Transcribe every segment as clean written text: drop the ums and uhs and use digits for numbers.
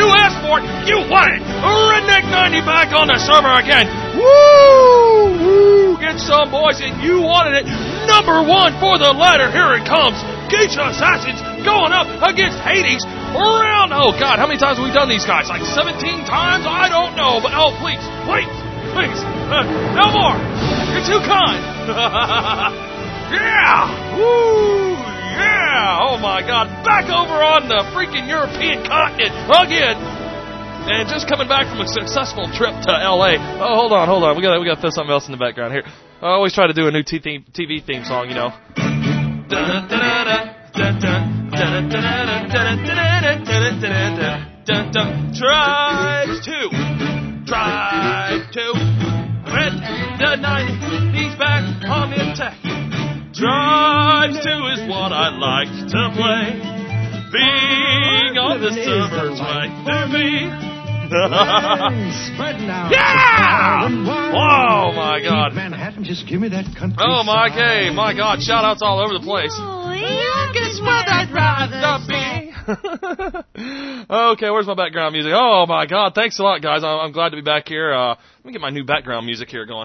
You asked for it. You want it. Redneck 90 back on the server again. Woo! Woo! Get some, boys, and you wanted it. Number one for the ladder. Here it comes. Geisha Assassins going up against Hades. Round. Oh, God, how many times have we done these guys? Like 17 times? I don't know. But, oh, please. No more. You're too kind. Yeah. Woo. Yeah. Oh, my God. Back over on the freaking European continent again. And just coming back from a successful trip to L.A. Oh, hold on. We got to throw something else in the background here. I always try to do a new TV theme song, you know. Tribe 2. Red the 90, he's back on the attack. Drive 2 is what I like to play. Being on the server's right for me. Yeah! Oh my God! Manhattan, just give me that country. Oh my God! Shout outs all over the place. Guess what I'd rather be. Okay, where's my background music? Oh my God! Thanks a lot, guys. I'm glad to be back here. Let me get my new background music here going.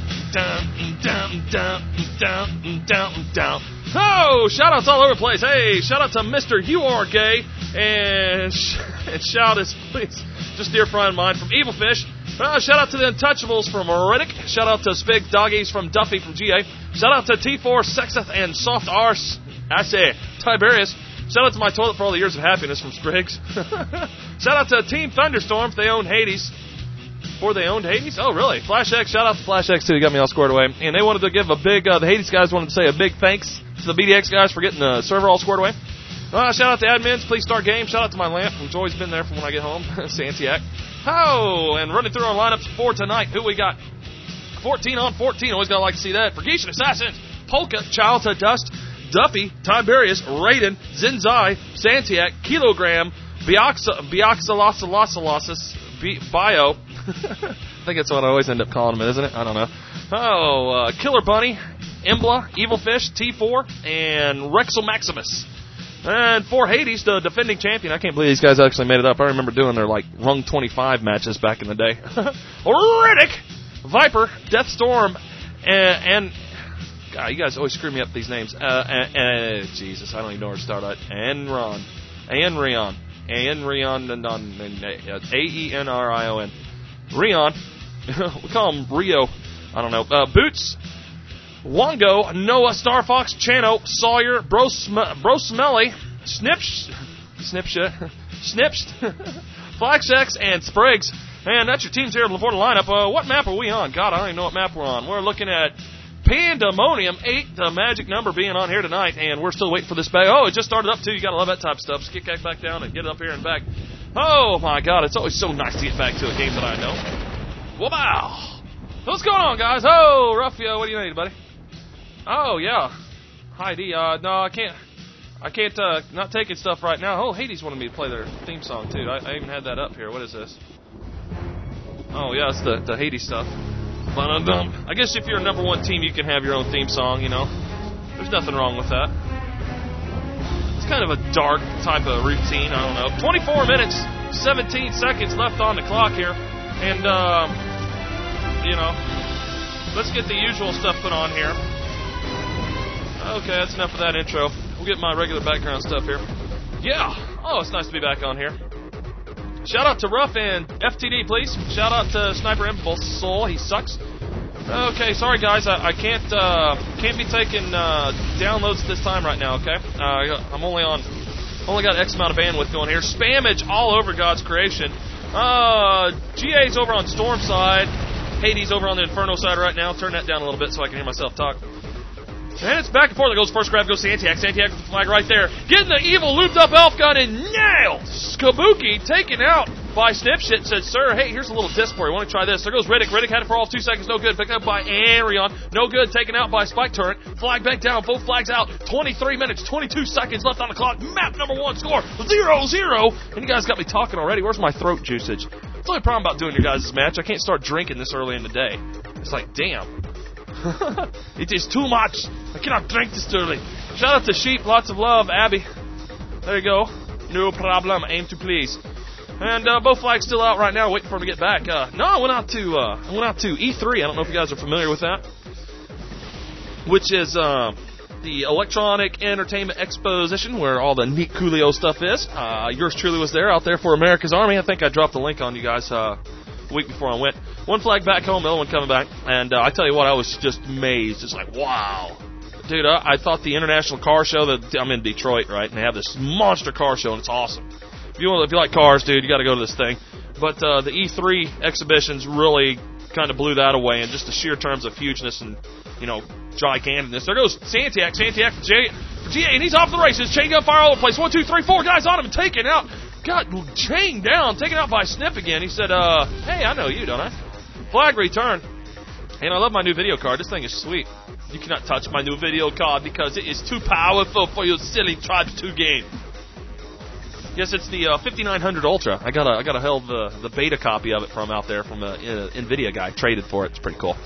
Oh, shout outs all over the place. Hey, shout out to Mr. You Are Gay and shout out, please. Just a dear friend of mine from Evil Fish. Shout out to the Untouchables from Riddick. Shout out to Spig Doggies from Duffy from GA. Shout out to T4 Sexeth and Soft Arse. I say Tiberius. Shout out to My Toilet for All the Years of Happiness from Spriggs. Shout out to Team Thunderstorm if they own Hades. Before they owned Hades? Oh, really? Flash X. Shout out to Flash X too. He got me all squared away. And they wanted to give a big, the Hades guys wanted to say a big thanks to the BDX guys for getting the server all squared away. Shout out to admins, please start game. Shout out to my lamp, who's always been there from when I get home, Santiac. Oh, and running through our lineups for tonight, who we got? 14 on 14, always gotta like to see that. For Geisha Assassins, Polka, Child to Dust, Duffy, Tiberius, Raiden, Zinzai, Santiac, Kilogram, Bioxolosolosis, Bio. I think that's what I always end up calling him, isn't it? I don't know. Oh, Killer Bunny, Embla, Evil Fish, T4, and Rexel Maximus. And for Hades, the defending champion, I can't believe these guys actually made it up. I remember doing their, Rung 25 matches back in the day. Riddick, Viper, Deathstorm, and God, you guys always screw me up with these names. Jesus, I don't even know where to start at. Aenrion, Aenrion. Rion. We call him Rio. I don't know. Boots, Wongo, Noah, Starfox, Chano, Sawyer, Bro Smelly, Snipshed, Flaxex, and Spriggs. And that's your teams here before the lineup. What map are we on? God, I don't even know what map we're on. We're looking at Pandemonium 8, the magic number being on here tonight, and we're still waiting for this bag. Oh, it just started up too. You gotta love that type of stuff. Just kick that back down and get it up here and back. Oh my God, it's always so nice to get back to a game that I know. Wow. What's going on, guys? Oh, Ruffio, what do you need, buddy? Oh, yeah. Hi, D. No, I can't, not taking stuff right now. Oh, Hades wanted me to play their theme song, too. I even had that up here. What is this? Oh, yeah, it's the Hades stuff. I guess if you're a number one team, you can have your own theme song, you know. There's nothing wrong with that. It's kind of a dark type of routine, I don't know. 24 minutes, 17 seconds left on the clock here. And, you know, let's get the usual stuff put on here. Okay, that's enough of that intro. We'll get my regular background stuff here. Yeah. Oh, it's nice to be back on here. Shout out to Ruff and FTD, please. Shout out to Sniper Impulse Soul. He sucks. Okay, sorry guys, I can't be taking downloads this time right now. Okay, I'm only got X amount of bandwidth going here. Spammage all over God's creation. GA's over on Storm side. Hades over on the Inferno side right now. Turn that down a little bit so I can hear myself talk. And it's back and forth. It goes first grab, goes Santiac. Santiac with the flag right there. Getting the evil looped up elf gun and nailed. Skabuki taken out by Snipshit. Said, sir, hey, here's a little disc for you. Want to try this? There goes Riddick. Riddick had it for all 2 seconds. No good. Picked up by Arion. No good. Taken out by Spike Turret. Flag back down. Both flags out. 23 minutes, 22 seconds left on the clock. Map number 1 score 0-0. And you guys got me talking already. Where's my throat juicage? That's the only problem about doing your guys' match. I can't start drinking this early in the day. It's like, damn. It is too much. I cannot drink this early. Shout out to Sheep. Lots of love. Abby. There you go. No problem. Aim to please. And both flags still out right now, waiting for him to get back. No, I went out to E3. I don't know if you guys are familiar with that, which is the Electronic Entertainment Exposition, where all the neat coolio stuff is. Yours truly was there, out there for America's Army. I think I dropped the link on you guys a week before I went. One flag back home, the other one coming back. And I tell you what, I was just amazed. It's like, wow. Dude, I thought the International Car Show, I'm in Detroit, right, and they have this monster car show, and it's awesome. If you like cars, dude, you got to go to this thing. But the E3 exhibitions really kind of blew that away, in just the sheer terms of hugeness and, giganticness. There goes Santiac for GA, and he's off the races. Chain gun fire all over the place. 1, 2, 3, 4 guys on him and taken out. Got chained down, taken out by Sniff again. He said, hey, I know you, don't I? Flag return. And I love my new video card. This thing is sweet. You cannot touch my new video card because it is too powerful for your silly Tribes 2 game. Yes, it's the 5900 Ultra. I got a hell of the beta copy of it from out there from an NVIDIA guy. Traded for it. It's pretty cool.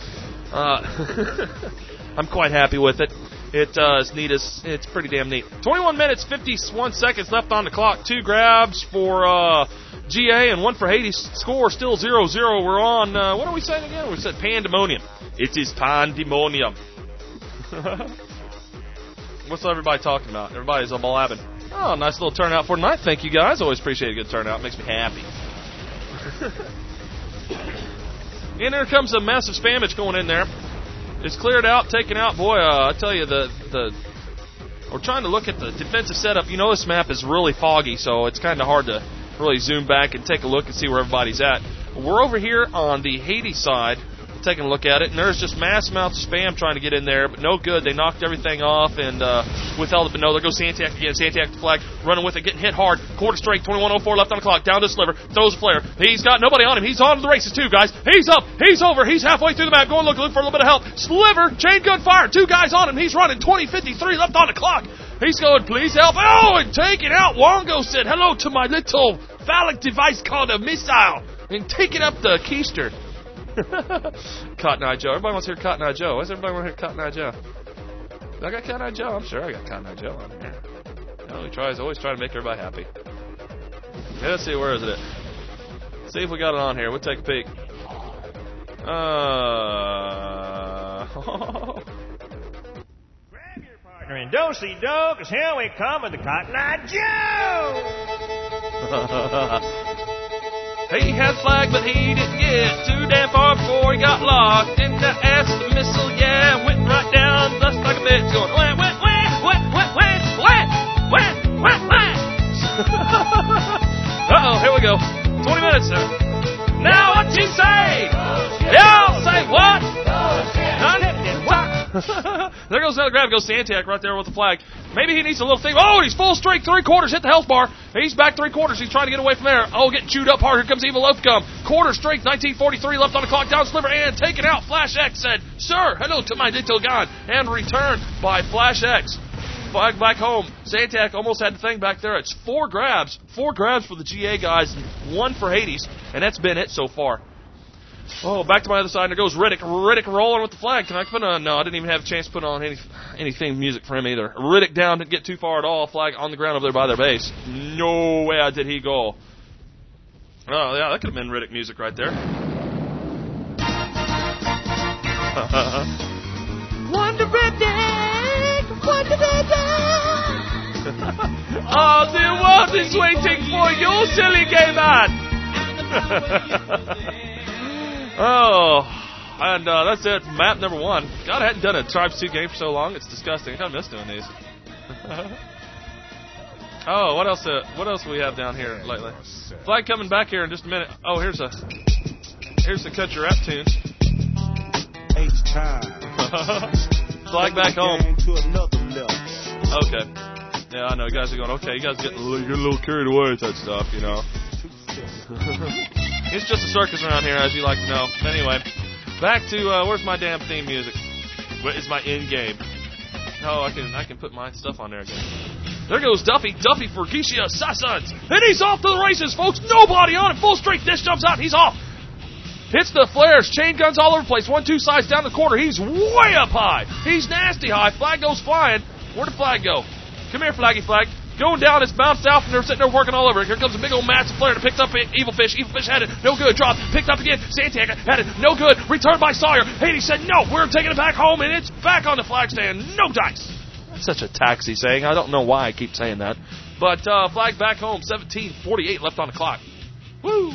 I'm quite happy with it. It's pretty damn neat. 21 minutes, 51 seconds left on the clock. 2 grabs for GA and 1 for Hades. Score still 0-0. We're on, what are we saying again? We said pandemonium. It is pandemonium. What's everybody talking about? Everybody's a blabbing. Oh, nice little turnout for tonight. Thank you, guys. Always appreciate a good turnout. Makes me happy. And there comes a massive spammage going in there. It's cleared out, taken out. Boy, I tell you, we're trying to look at the defensive setup. This map is really foggy, so it's kind of hard to really zoom back and take a look and see where everybody's at. We're over here on the Hades side, taking a look at it, and there's just mass amounts of spam trying to get in there, but no good. They knocked everything off and withheld it, but no, there goes Santiac again. Santiac the flag, running with it, getting hit hard. Quarter straight, 21:04 left on the clock. Down to Sliver, throws a flare. He's got nobody on him. He's on to the races too, guys. He's up, he's over, he's halfway through the map, going looking for a little bit of help. Sliver, chain gun fire, 2 guys on him. He's running 20:53 left on the clock. He's going, please help. Oh, and taking out. Wongo said hello to my little phallic device called a missile, and taking up the keister. Cotton Eye Joe. Everybody wants to hear Cotton Eye Joe. Why does everybody want to hear Cotton Eye Joe? I got Cotton Eye Joe. I'm sure I got Cotton Eye Joe on here. Always try to make everybody happy. Okay, let's see, where is it? See if we got it on here. We'll take a peek. Grab your partner and do-si-do, because here we come with the Cotton Eye Joe! He had flag, but he didn't get too damn far before he got locked in the ass of the missile. Yeah, went right down, just like a bitch, going wah, wah, wah, wah, wah, wah, wah, wah, wah. Uh-oh, here we go. 20 minutes, sir. Now what you say? Y'all say what? There goes another grab. Goes Santiac right there with the flag. Maybe he needs a little thing. Oh, he's full strength, 3/4. Hit the health bar. He's back 3/4. He's trying to get away from there. Oh, getting chewed up hard. Here comes Evil Loathgum. Quarter strength, 1943 left on the clock. Down Sliver and taken out. Flash X said, sir, hello to my little gun. And returned by Flash X. Flag back home. Santiac almost had the thing back there. It's 4 grabs. 4 grabs for the GA guys. 1 for Hades. And that's been it so far. Oh, back to my other side. There goes Riddick. Riddick rolling with the flag. Can I put on? No, I didn't even have a chance to put on anything music for him either. Riddick down, didn't get too far at all. Flag on the ground over there by their base. Nowhere did he go. Oh, yeah, that could have been Riddick music right there. Wonder Riddick, Wonder Riddick. All the world is waiting for you, silly gay man. Oh, and that's it. Map number 1. God, I hadn't done a Tribes 2 game for so long. It's disgusting. I kind of miss doing these. Oh, what else do we have down here lately? Flag coming back here in just a minute. Oh, here's the Cut Your Rap tunes. Flag back home. Okay. Yeah, I know. You guys are going, okay, you guys get a little carried away with that stuff, you know. It's just a circus around here, as you like to know. Anyway, back to, where's my damn theme music? Where is my in-game? Oh, I can put my stuff on there again. There goes Duffy for Kishia Sassans. And he's off to the races, folks. Nobody on him. Full strength. Dish jumps out. He's off. Hits the flares. Chain guns all over the place. 1-2 sides down the quarter. He's way up high. He's nasty high. Flag goes flying. Where'd the flag go? Come here, Flaggy Flag. Going down, it's bounced out, and they're sitting there working all over it. Here comes a big old massive flare to pick up Evil Fish. Evil Fish had it, no good. Dropped, picked up again. Santiago had it, no good. Returned by Sawyer. Hades said, no, we're taking it back home, and it's back on the flag stand. No dice. That's such a taxi saying. I don't know why I keep saying that. But flag back home, 17:48 left on the clock. Woo!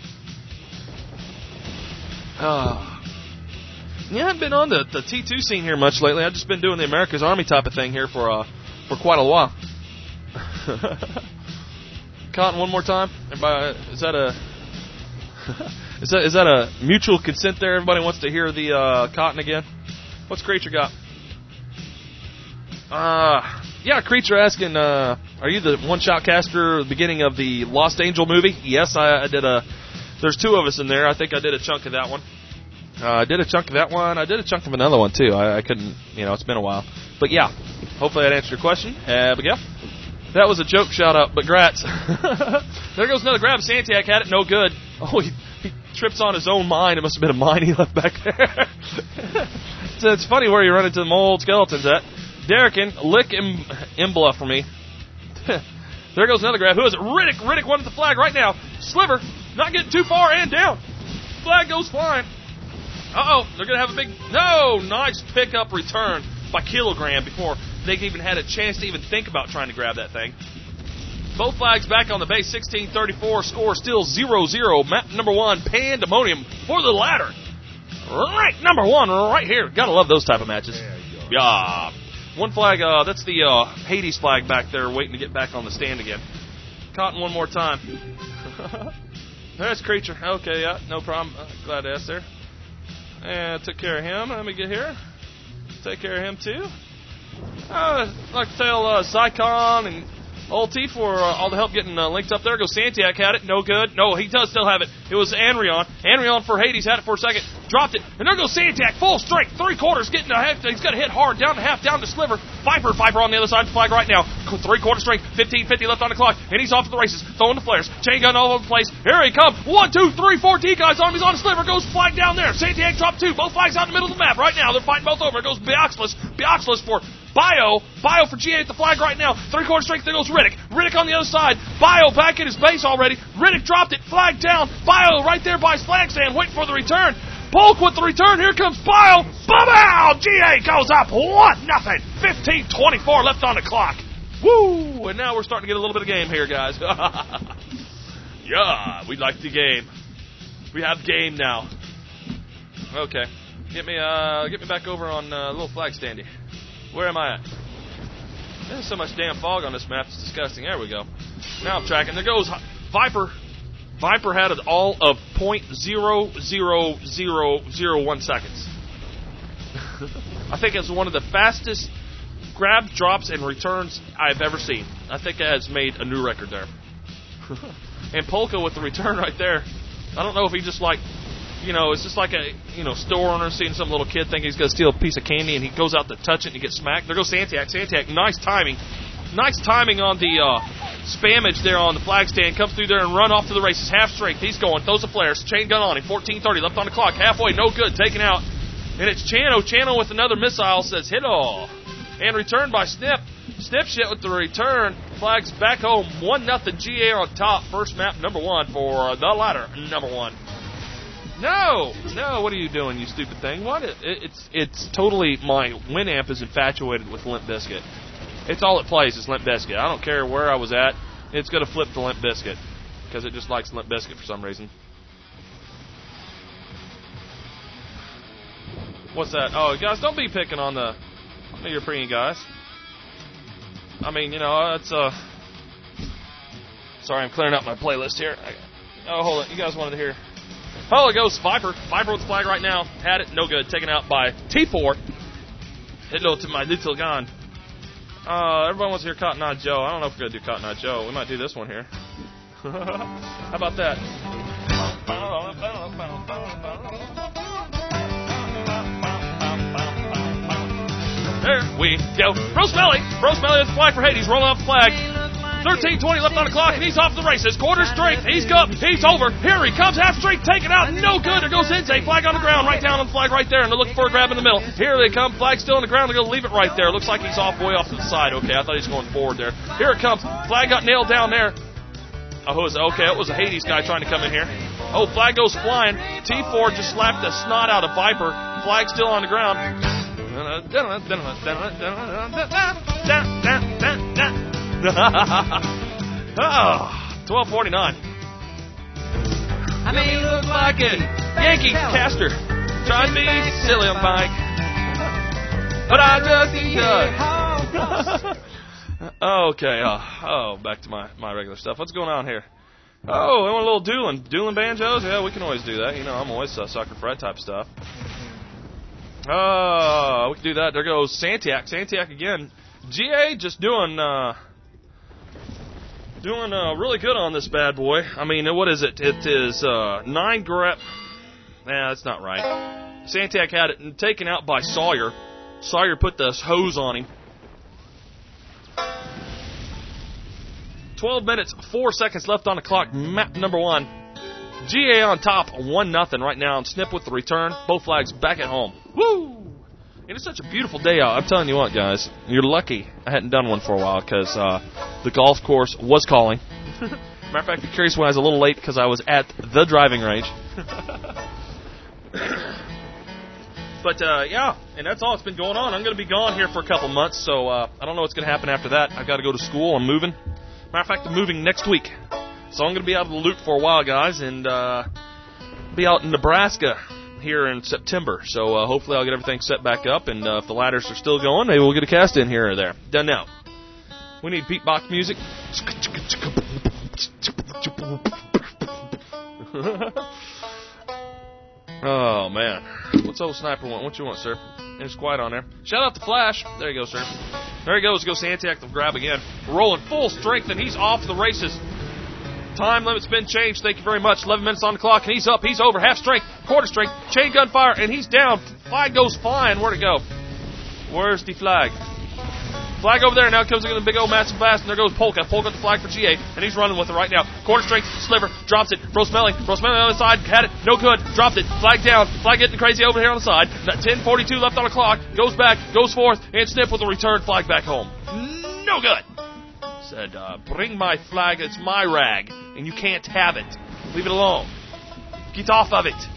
Yeah, I haven't been on the T2 scene here much lately. I've just been doing the America's Army type of thing here for quite a while. Cotton, one more time. Everybody, is that a mutual consent there? Everybody wants to hear the Cotton again. What's Creature got? Yeah, Creature asking, are you the one-shot caster at the beginning of the Lost Angel movie? Yes, I did there's two of us in there. I think I did a chunk of that one. I did a chunk of that one. I did a chunk of another one, too. I couldn't, it's been a while. But, yeah, hopefully that answered your question. But, yeah, that was a joke shout-out, but grats. There goes another grab. Santiac had it, no good. Oh, he trips on his own mine. It must have been a mine he left back there. So it's funny where you run into the old skeletons at. Derrickin, lick Imbla for me. There goes another grab. Who is it? Riddick. Riddick wanted the flag right now. Sliver, not getting too far and down. Flag goes flying. Uh-oh, they're going to have a big... No, nice pickup return by Kilogram before they even had a chance to even think about trying to grab that thing. Both flags back on the base, 16:34. Score still 0-0. Map number 1, Pandemonium for the ladder. Right, number 1 right here. Got to love those type of matches. Yeah. One flag, that's the Hades flag back there waiting to get back on the stand again. Cotton one more time. There's Creature. Okay, yeah, no problem. Glad to ask there. And took care of him. Let me get here. Take care of him, too. I'd like to tell Zycon and Old T for all the help getting linked up there. Goes Santiac, had it. No good. No, he does still have it. It was Anrion. Anrion for Hades, had it for a second. Dropped it. And there goes Santiac, full strength. 3/4, getting a half. He's got to hit hard. Down to half, down to Sliver. Viper on the other side of the flag right now. 3/4 strength. 15:50 left on the clock. And he's off to the races. Throwing the flares. Chain gun all over the place. Here he comes. 1, 2, 3, 4 decoys on him. He's on the Sliver. Goes flag down there. Santiac dropped 2. Both flags out in the middle of the map right now. They're fighting both over. It goes Bioxless. Bioxless for Bio for GA at the flag right now. 3/4 strength, there goes Riddick. Riddick on the other side. Bio back at his base already. Riddick dropped it. Flag down. Bio right there by his flag stand, waiting for the return. Polk with the return. Here comes Bio. Bow! GA goes up 1-0. 15:24 left on the clock. Woo! And now we're starting to get a little bit of game here, guys. Yeah, we like the game. We have game now. Okay. Get me back over on little flag standy. Where am I at? There's so much damn fog on this map. It's disgusting. There we go. Now I'm tracking. There goes Viper. Viper had it all of 0.00001 seconds. I think it's one of the fastest grabs, drops, and returns I've ever seen. I think it has made a new record there. And Polka with the return right there. I don't know if he just it's just like a, store owner seeing some little kid think he's going to steal a piece of candy and he goes out to touch it and he gets smacked. There goes Santiac. Santiac, nice timing. Nice timing on the spammage there on the flag stand. Comes through there and run off to the races. Half strength. He's going. Throws the flares. Chain gun on him. 14:30 left on the clock. Halfway. No good. Taken out. And it's Chano. Chano with another missile says hit all. And returned by Snip. Snip shit with the return. Flags back home. 1-0 GA on top. First map number 1 for the ladder number 1. No, what are you doing, you stupid thing? What? It's totally, my Winamp is infatuated with Limp Bizkit. It's all it plays is Limp Bizkit. I don't care where I was at. It's going to flip to Limp Bizkit because it just likes Limp Bizkit for some reason. What's that? Oh, guys, don't be picking on the European guys. I mean, it's Sorry, I'm clearing out my playlist here. Hold on. You guys wanted to hear. Oh, it goes Viper. Viper with the flag right now. Had it. No good. Taken out by T4. Hello to my little gun. Everyone wants to hear Cotton Eye Joe. I don't know if we're going to do Cotton Eye Joe. We might do this one here. How about that? There we go. Rosemary with the flag for Hades. Rolling off the flag. 13:20 left on the clock, and he's off the races. Quarter strength. He's up. He's over. Here he comes. Half strength. Taken out. No good. There goes Enze. Flag on the ground. Right down on the flag right there. And they're looking for a grab in the middle. Here they come. Flag still on the ground. They're going to leave it right there. Looks like he's way off to the side. Okay, I thought he was going forward there. Here it comes. Flag got nailed down there. Oh, okay, it was a Hades guy trying to come in here. Oh, flag goes flying. T4 just slapped the snot out of Viper. Flag still on the ground. 12:49. I mean, you look like a Yankee caster. Trying to be silly on bike. But I just okay, back to my regular stuff. What's going on here? Oh, we want a little dueling banjos? Yeah, we can always do that. You know, I'm always sucker for that type of stuff. Oh, we can do that. There goes Santiac. Santiac again. GA just doing really good on this bad boy. I mean, what is it? It is 9 grab. Nah, that's not right. Santiac had it taken out by Sawyer. Sawyer put the hose on him. 12 minutes, 4 seconds left on the clock. Map number 1. GA on top, 1-0 right now. And Snip with the return. Both flags back at home. Woo! And it's such a beautiful day out. I'm telling you what, guys. You're lucky I hadn't done one for a while because the golf course was calling. Matter of fact, if you're curious, when I was a little late because I was at the driving range. But, yeah, and that's all that's been going on. I'm going to be gone here for a couple months, so I don't know what's going to happen after that. I've got to go to school. I'm moving. Matter of fact, I'm moving next week. So I'm going to be out of the loop for a while, guys, and be out in Nebraska here in September. So hopefully I'll get everything set back up, and if the ladders are still going, maybe we'll get a cast in here or there. Done now. We need beatbox music. Oh, man. What's old Sniper want? What you want, sir? It's quiet on there. Shout out to Flash. There you go, sir. There he goes. Go Santiac to grab again. Rolling full strength, and he's off the races. Time limit's been changed. Thank you very much. 11 minutes on the clock, and he's up. He's over. Half strength, quarter strength, chain gun fire, and he's down. Flag goes flying. Where'd it go? Where's the flag? Flag over there. Now comes in a big old massive blast, and there goes Polka. Polka the flag for GA, and he's running with it right now. Quarter strength, sliver, drops it. Brosmelli on the other side, had it, no good, dropped it. Flag down, flag getting crazy over here on the side. 10:42 left on the clock, goes back, goes forth, and Snip with a return, flag back home. No good. Said, bring my flag, it's my rag, and you can't have it. Leave it alone. Get off of it.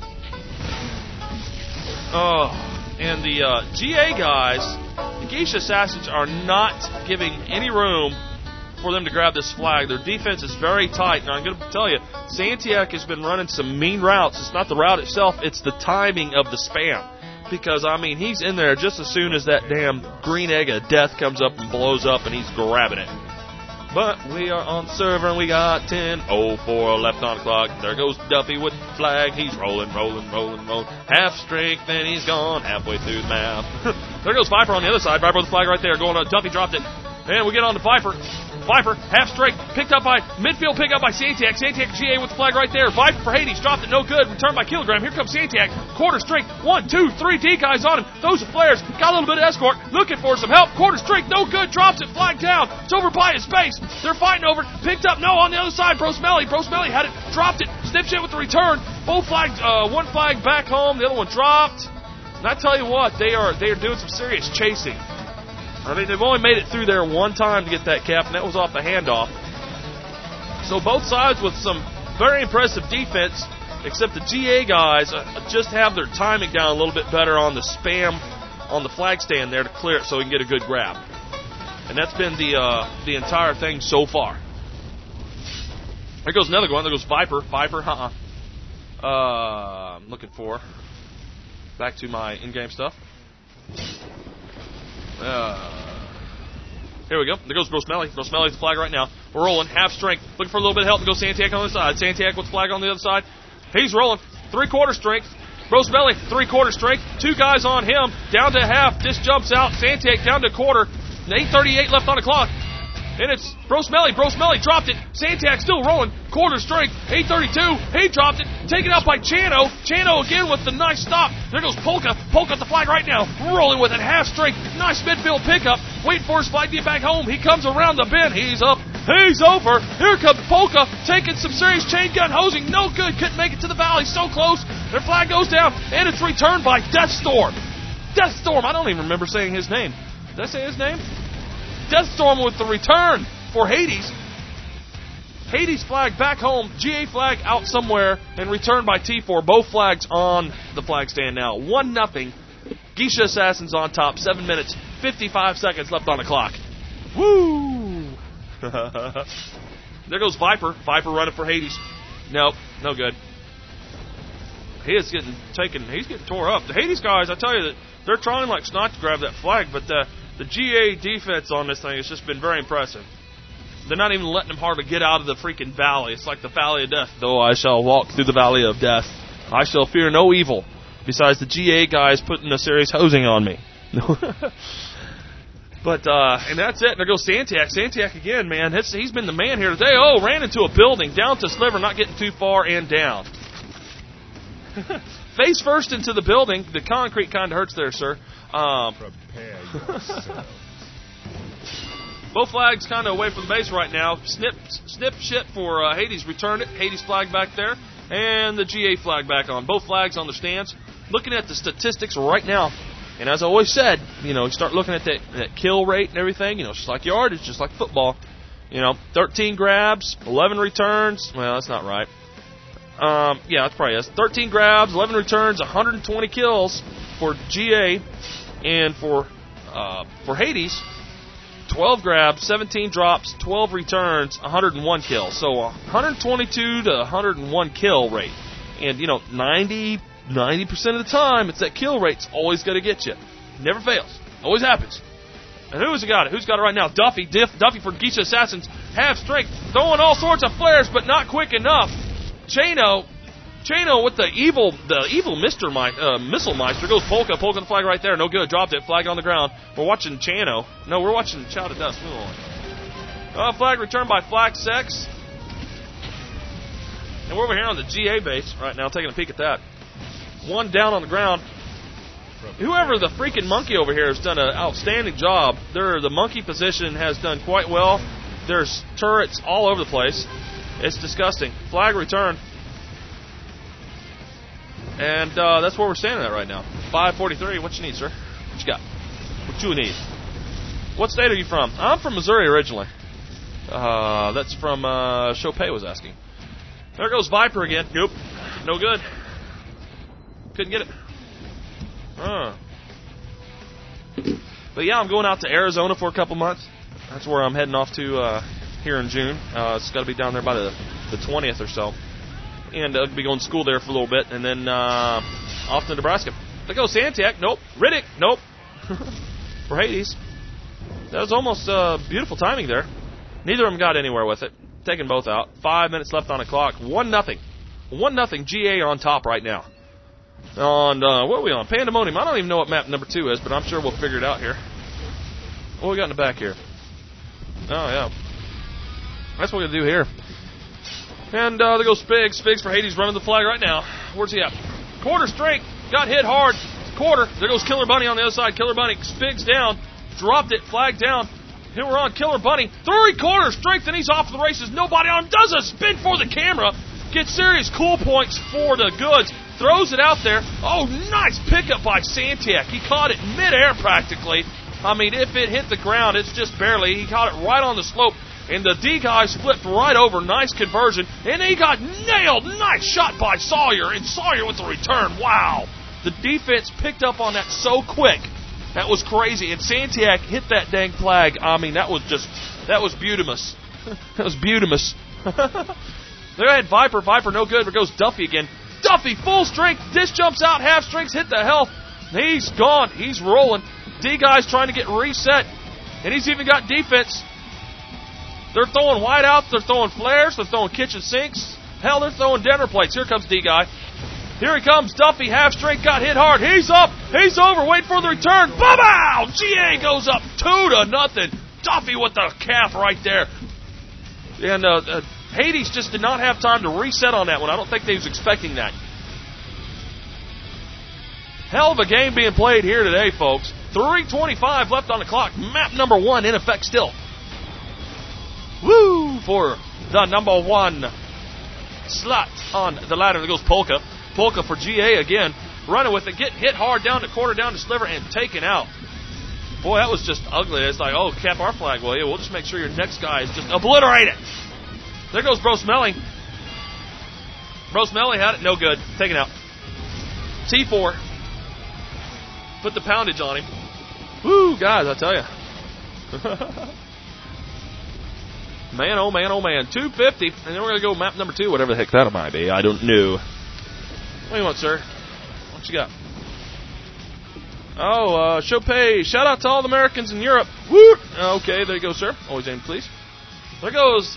Oh, and the GA guys, the Geisha Assassins are not giving any room for them to grab this flag. Their defense is very tight. Now, I'm going to tell you, Santiac has been running some mean routes. It's not the route itself, it's the timing of the spam. Because, I mean, he's in there just as soon as that damn green egg of death comes up and blows up, and he's grabbing it. But we are on the server, and we got 10:04 left on the clock. There goes Duffy with the flag. He's rolling. Half strength, and he's gone halfway through the map. There goes Viper on the other side. Viper with the flag right there. Going on. Duffy dropped it. And we get on to Viper. Viper, half strength, picked up by midfield, picked up by Santiac. Santiac GA with the flag right there. Viper for Hades, dropped it, no good. Returned by Kilogram. Here comes Santiac. Quarter strength, 1, 2, 3 decoys on him. Those are flares. Got a little bit of escort. Looking for some help. Quarter strength, no good. Drops it, flag down. It's over by his face. They're fighting over it. Picked up, no, on the other side. Brosmelli had it, dropped it. Snipshit with the return. Both flags, one flag back home. The other one dropped. And I tell you what, they are doing some serious chasing. I mean, they've only made it through there one time to get that cap, and that was off the handoff. So both sides with some very impressive defense, except the GA guys just have their timing down a little bit better on the spam on the flag stand there to clear it so we can get a good grab. And that's been the entire thing so far. There goes another one. There goes Viper. I'm looking for. Back to my in-game stuff. Here we go. There goes Brosmelli. Brosmelli's the flag right now. We're rolling. Half strength. Looking for a little bit of help to go Santiac on the side. Santiac with the flag on the other side. He's rolling. 3/4 strength. Brosmelli, 3/4 strength. 2 guys on him. Down to half. This jumps out. Santiac down to quarter. 8:38 left on the clock. And it's Brosmelli. Brosmelli dropped it. Santiac still rolling. Quarter strength. 8:32. He dropped it. Taken out by Chano. Chano again with the nice stop. There goes Polka. Polka at the flag right now. Rolling with it. Half strength. Nice midfield pickup. Waiting for his flag to get back home. He comes around the bend. He's up. He's over. Here comes Polka taking some serious chain gun hosing. No good. Couldn't make it to the valley. So close. Their flag goes down, and it's returned by Deathstorm. Deathstorm. I don't even remember saying his name. Did I say his name? Deathstorm with the return for Hades. Hades flag back home. GA flag out somewhere and returned by T4. Both flags on the flag stand now. 1-0. Geisha Assassins on top. 7 minutes, 55 seconds left on the clock. Woo! There goes Viper. Viper running for Hades. Nope, no good. He is getting taken. He's getting tore up. The Hades guys, I tell you that they're trying like snot to grab that flag, but the GA defense on this thing has just been very impressive. They're not even letting him hardly get out of the freaking valley. It's like the valley of death. Though I shall walk through the valley of death, I shall fear no evil. Besides the GA guys putting a serious hosing on me. But, and that's it. There goes Santiac. Santiac again, man. He's been the man here today. Oh, ran into a building. Down to Sliver, not getting too far, and down. Face first into the building. The concrete kind of hurts there, sir. Prepare yourself. Both flags kind of away from the base right now. Snip shit for Hades. Return it. Hades flag back there. And the GA flag back on. Both flags on the stands. Looking at the statistics right now. And as I always said, you start looking at that kill rate and everything. It's just like yardage, just like football. 13 grabs, 11 returns. Well, that's not right. Yeah, that's probably is. 13 grabs, 11 returns, 120 kills for GA. And for Hades, 12 grabs, 17 drops, 12 returns, 101 kills. So 122 to 101 kill rate. And, 90% of the time, it's that kill rate's always going to get you. Never fails. Always happens. And who's got it? Who's got it right now? Duffy for Geisha Assassins. Half strength. Throwing all sorts of flares, but not quick enough. Chano with the evil Missile Meister. Goes Polka. Polka the flag right there. No good. Dropped it. Flag on the ground. We're watching Chano. No, we're watching Chow to Dust. Move on. Flag returned by Flak Sex. And we're over here on the GA base right now, taking a peek at that. One down on the ground. Whoever the freaking monkey over here has done an outstanding job. The monkey position has done quite well. There's turrets all over the place. It's disgusting. Flag return. And that's where we're standing at right now. 5:43. What you need, sir? What you got? What you need? What state are you from? I'm from Missouri originally. That's from Chopay was asking. There goes Viper again. Nope. No good. Couldn't get it. But yeah, I'm going out to Arizona for a couple months. That's where I'm heading off to here in June. It's got to be down there by the 20th or so. And I'll be going to school there for a little bit. And then off to Nebraska. There goes Santiac. Nope. Riddick. Nope. For Hades. That was almost beautiful timing there. Neither of them got anywhere with it. Taking both out. 5 minutes left on the clock. 1-0. 1-0 GA on top right now. On, what are we on? Pandemonium. I don't even know what map number 2 is, but I'm sure we'll figure it out here. What we got in the back here? Oh, yeah. That's what we're going to do here. And there goes Spigs. Spigs for Hades running the flag right now. Where's he at? Quarter strength. Got hit hard. Quarter. There goes Killer Bunny on the other side. Killer Bunny. Spigs down. Dropped it. Flag down. Here we're on Killer Bunny. 3/4 strength, and he's off to the races. Nobody on him. Does a spin for the camera. Gets serious cool points for the goods. Throws it out there. Oh, nice pickup by Santiac. He caught it midair practically. I mean, if it hit the ground, it's just barely. He caught it right on the slope. And the D guys flipped right over. Nice conversion. And he got nailed. Nice shot by Sawyer. And Sawyer with the return. Wow. The defense picked up on that so quick. That was crazy. And Santiac hit that dang flag. I mean, that was beautimous. That was beautimous. There I had Viper. Viper no good. There goes Duffy again. Duffy, full strength. Dish jumps out. Half strength. Hit the health. He's gone. He's rolling. D guys trying to get reset. And he's even got defense. They're throwing whiteouts. They're throwing flares. They're throwing kitchen sinks. Hell, they're throwing dinner plates. Here comes D guy. Here he comes. Duffy, half strength, got hit hard. He's up. He's over. Wait for the return. Bow! GA goes up 2-0. Duffy with the calf right there. And Hades just did not have time to reset on that one. I don't think they was expecting that. Hell of a game being played here today, folks. 3:25 left on the clock. Map number 1 in effect still. Woo! For the number 1 slot on the ladder. There goes Polka. Polka for GA again. Running with it. Getting hit hard down the quarter, down the sliver, and taken out. Boy, that was just ugly. It's like, oh, cap our flag, will you? We'll just make sure your next guy is just obliterated. There goes Bro Smelly. Bro Smelly had it. No good. Taken out. T4. Put the poundage on him. Woo, guys, I tell you. Man, oh man, oh man. 250. And then we're going to go map number 2, whatever the heck that might be. I don't know. What do you want, sir? What you got? Oh, Chopay. Shout out to all the Americans in Europe. Woo! Okay, there you go, sir. Always aim, please. There goes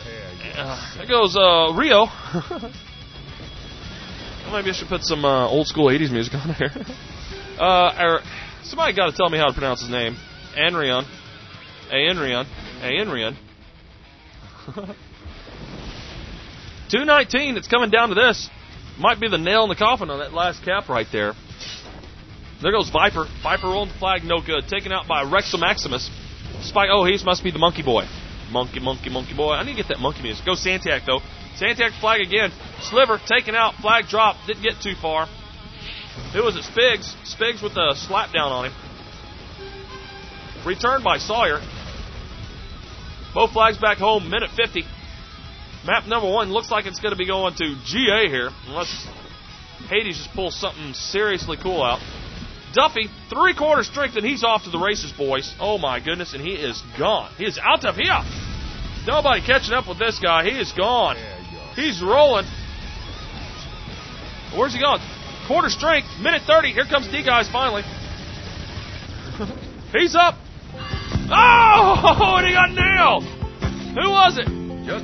Rio. Maybe I should put some old school 80s music on there. Somebody got to tell me how to pronounce his name. Anrion. 219. It's coming down to this. Might be the nail in the coffin on that last cap right there. There goes Viper. Viper rolling the flag, no good. Taken out by Rexo Maximus. Spike. Oh, he must be the monkey boy. Monkey boy. I need to get that monkey music. Go Santiac, though. Santiac flag again. Sliver taken out. Flag drop. Didn't get too far. Who was it? Spigs. Spigs with a slap down on him. Returned by Sawyer. Both flags back home. Minute 50. Map number 1 looks like it's going to be going to GA here. Unless Hades just pulls something seriously cool out. Duffy, 3/4 strength, and he's off to the races, boys. Oh, my goodness, and he is gone. He is out of here. Nobody catching up with this guy. He is gone. He's rolling. Where's he going? 1/4 strength, minute 30. Here comes D-Guys finally. He's up. Oh, and he got nailed. Who was it?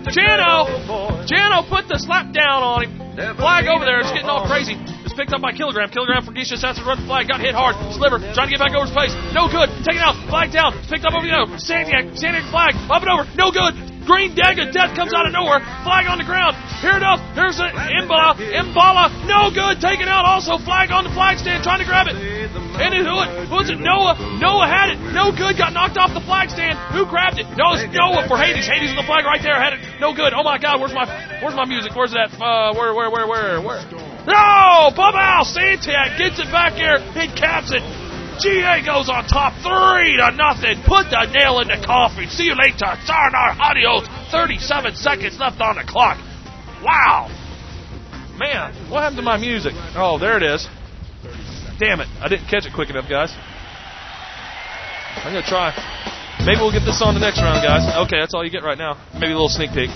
Jano put the slap down on him. Flag over there. It's getting all crazy. It's picked up by Kilogram. Kilogram for Geisha Assassin run the flag. Got hit hard. Sliver trying to get back over his face. No good. Taken out. Flag down. It's picked up over the other. Santiac flag. Up and over. No good. Green Dagger Death comes out of nowhere. Flag on the ground. Here it is. Here's an Imbala. No good. Taken out also. Flag on the flag stand. Trying to grab it. And who was it? Noah. Noah had it. No good. Got knocked off the flag stand. Who grabbed it? No, it's Noah for Hades. Hades on the flag right there. Had it. No good. Oh my God. Where's my music? Where's that? Where? No! Bubba Santiac gets it back here and caps it. GA goes on top 3-0. Put the nail in the coffin. See you later. Sayonara. Adios. 37 seconds left on the clock. Wow. Man, what happened to my music? Oh, there it is. Damn it. I didn't catch it quick enough, guys. I'm going to try. Maybe we'll get this on the next round, guys. Okay, that's all you get right now. Maybe a little sneak peek.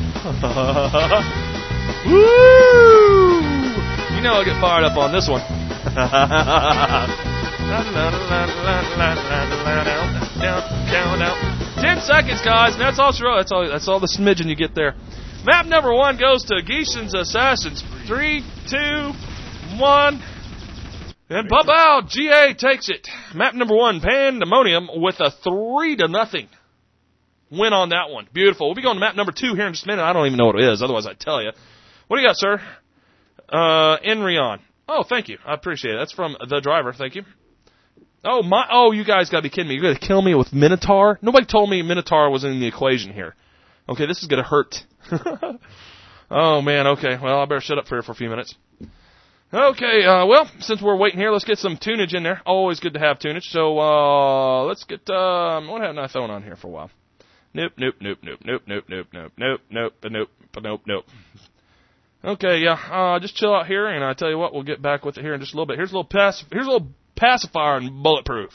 Woo! You know I'll get fired up on this one. 10 seconds, guys. And that's all. That's all the smidgen you get there. Map number 1 goes to Geishan's Assassins. 3, 2, 1. And Bubba GA takes it. Map number 1, Pandemonium, with a 3-0 win on that one. Beautiful. We'll be going to map number 2 here in just a minute. I don't even know what it is. Otherwise, I'd tell you. What do you got, sir? Enrion. Oh, thank you. I appreciate it. That's from the driver. Thank you. Oh, you guys got to be kidding me. You're going to kill me with Minotaur? Nobody told me Minotaur was in the equation here. Okay, this is going to hurt. Oh, man. Okay. Well, I better shut up for a few minutes. Okay, well, since we're waiting here, let's get some tunage in there. Always good to have tunage. So, let's get, what haven't I thrown on here for a while? Nope. Okay, yeah, just chill out here, and I tell you what, we'll get back with it here in just a little bit. Here's a little pacifier and Bulletproof.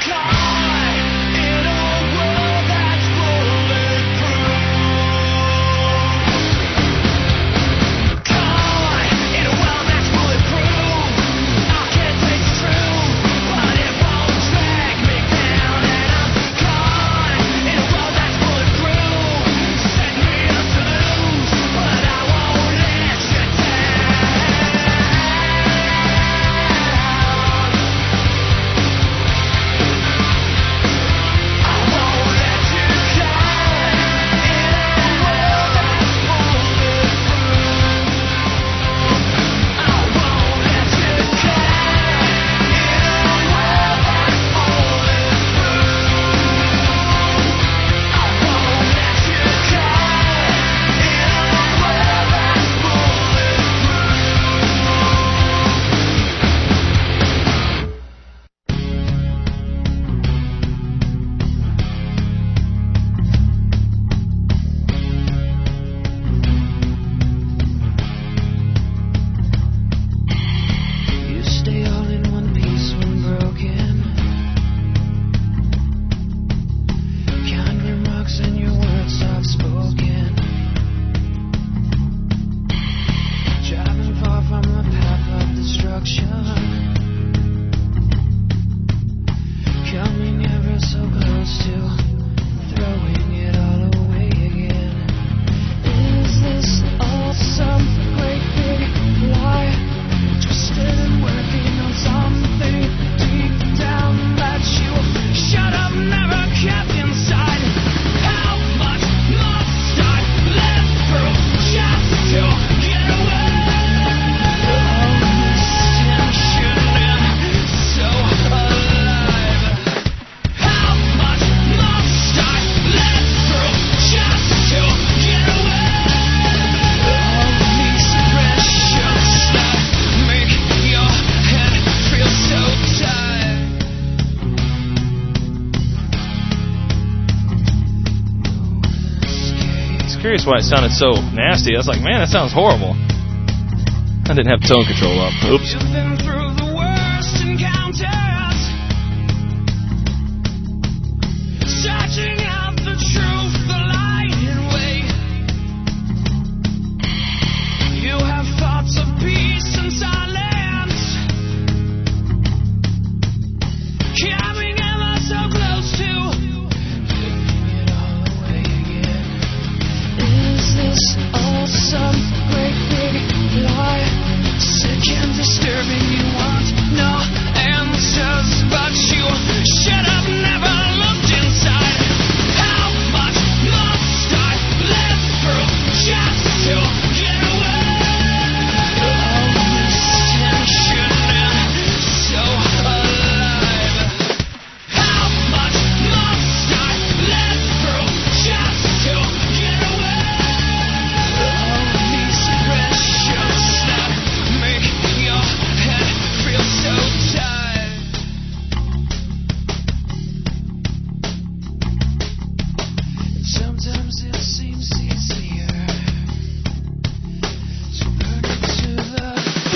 Curious why it sounded so nasty. I was like, man, that sounds horrible. I didn't have tone control up. Oops. You've been through the worst encounters, searching out the truth, the light and way. You have thoughts of peace and silence, coming ever so close to giving it all away again. Is this all some great big lie? Sick and disturbing, you want no answers, but you shut up, never looked inside. How much must I live through just to get away? All this tension and so alive. How much must I live through just to get away? All these pressures that make your head feel so tight. Sometimes it seems easier to burn into the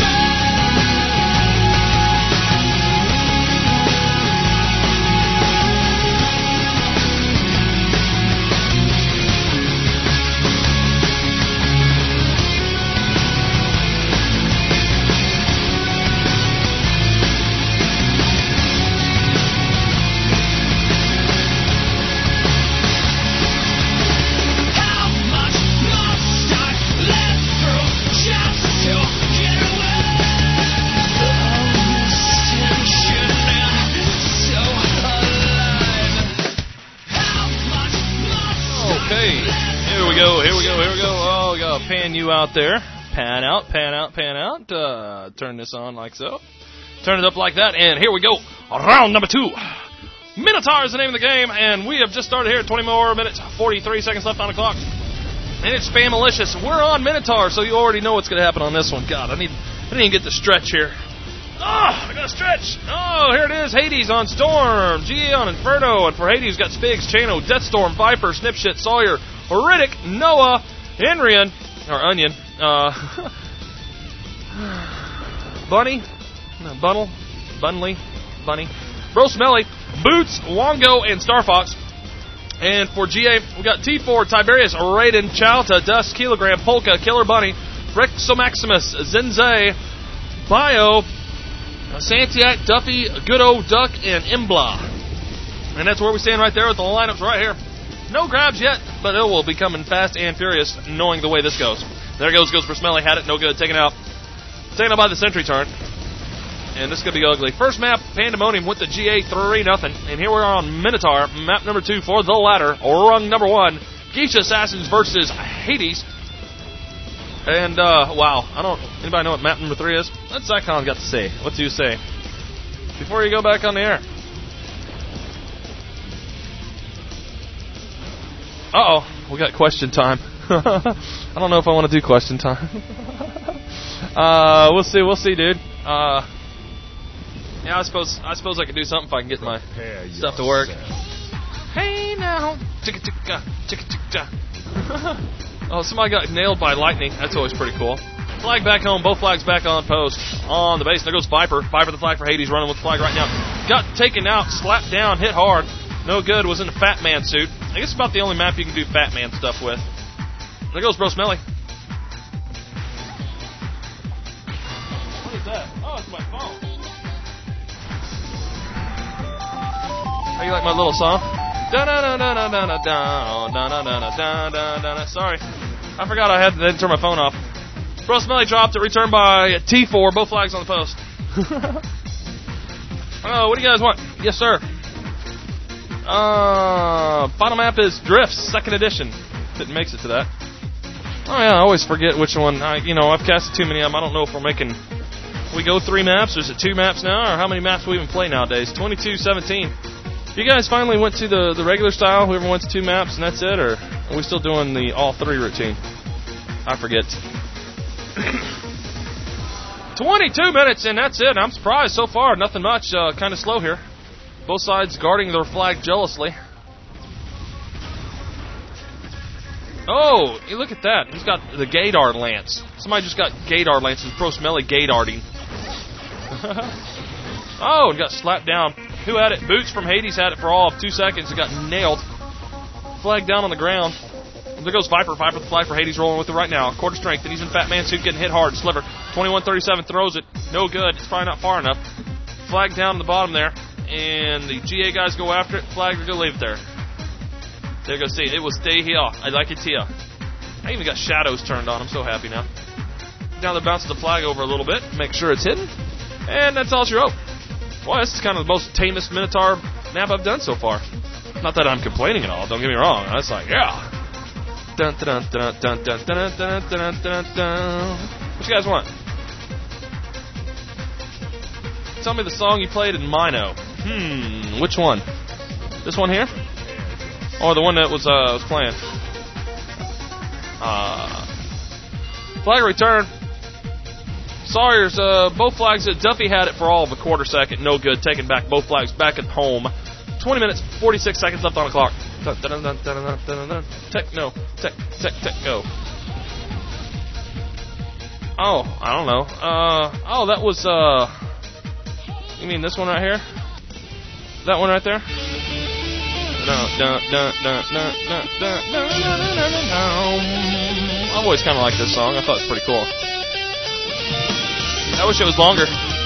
How much must I live through just to get away? All this tension and so alive. How much must Okay, here we go. Oh, we gotta pan you out there. Pan out. Turn this on like so. Turn it up like that, and here we go. Round number 2. Minotaur is the name of the game, and we have just started here. 20 more minutes, 43 seconds left on the clock. And it's Spamalicious. We're on Minotaur, so you already know what's going to happen on this one. God, I didn't even get the stretch here. Oh, I got a stretch. Oh, here it is. Hades on Storm. GA on Inferno. And for Hades, got Spigs, Chano, Deathstorm, Viper, Snipshit, Sawyer, Riddick, Noah, Enrian, or Onion, Bunny, Bunnell, Bunley, Bunny, Bro Smelly, Boots, Wongo, and Star Fox. And for GA, we got T4, Tiberius, Raiden, Chowta, Dust, Kilogram, Polka, Killer Bunny, Rexomaximus, Zinzay, Bio, Santiac, Duffy, Good Old Duck, and Imbla. And that's where we stand right there with the lineups right here. No grabs yet, but it will be coming fast and furious knowing the way this goes. There goes for Smelly, had it, no good, taken out by the Sentry turn. And this is going to be ugly. First map, Pandemonium with the GA 3-0. And here we are on Minotaur, map number 2 for the ladder, rung number 1. Geisha Assassins versus Hades. And, wow, anybody know what map number 3 is? What's Zycon got to say? What do you say? Before you go back on the air. Uh-oh, we got question time. I don't know if I want to do question time. We'll see, dude. Yeah, I suppose I could do something if I can get my stuff to work. Hey now, chicka chicka, chicka chicka. Oh, somebody got nailed by lightning. That's always pretty cool. Flag back home, both flags back on post on the base. There goes Viper. Viper the flag for Hades, running with the flag right now. Got taken out, slapped down, hit hard. No good. Was in a Fat Man suit. I guess it's about the only map you can do Fat Man stuff with. There goes Bro Smelly. What is that? Oh, it's my phone. How you like my little song? Sorry, I forgot I didn't turn my phone off. Bro Smelly dropped it, returned by T4, both flags on the post. Oh, what do you guys want? Yes, sir. Final map is Drifts, 2nd edition. Didn't make it to that. Oh yeah, I always forget which one. I've casted too many of them. I don't know if we're making. We go 3 maps, or is it 2 maps now, or how many maps we even play nowadays? 22-17. You guys finally went to the regular style, whoever went to 2 maps and that's it, or are we still doing the all 3 routine? I forget. 22 minutes and that's it. I'm surprised so far. Nothing much. Kind of slow here. Both sides guarding their flag jealously. Oh, hey, look at that. He's got the Gaydar Lance. Somebody just got Gaydar Lance and Pro Smelly Gaydarding. Oh, and got slapped down. Who had it? Boots from Hades had it for all of 2 seconds and got nailed. Flag down on the ground. There goes Viper. Viper the flag for Hades rolling with it right now. Quarter strength, and he's in Fat Man suit getting hit hard. Sliver. 21-37 throws it. No good. It's probably not far enough. Flag down on the bottom there. And the GA guys go after it. Flag, we're going to leave it there. There you go. See, it will stay here. I like it here. I even got shadows turned on. I'm so happy now. Now they're bouncing the flag over a little bit. Make sure it's hidden. And that's all she wrote. Well, this is kind of the most tamest Minotaur map I've done so far. Not that I'm complaining at all. Don't get me wrong. It's like, yeah. Dun, dun, dun, dun, dun, dun, dun, dun, dun, dun. What you guys want? Tell me the song you played in Mino. Which one? This one here? Or the one that was playing? Flag return. Sawyer's, both flags that Duffy had it for all of a quarter second. No good. Taking back both flags back at home. 20 minutes, 46 seconds left on the clock. Techno. Go. Oh, I don't know. Oh, that was, you mean this one right here? That one right there? I've always kind of liked this song. I thought it was pretty cool. I wish it was longer.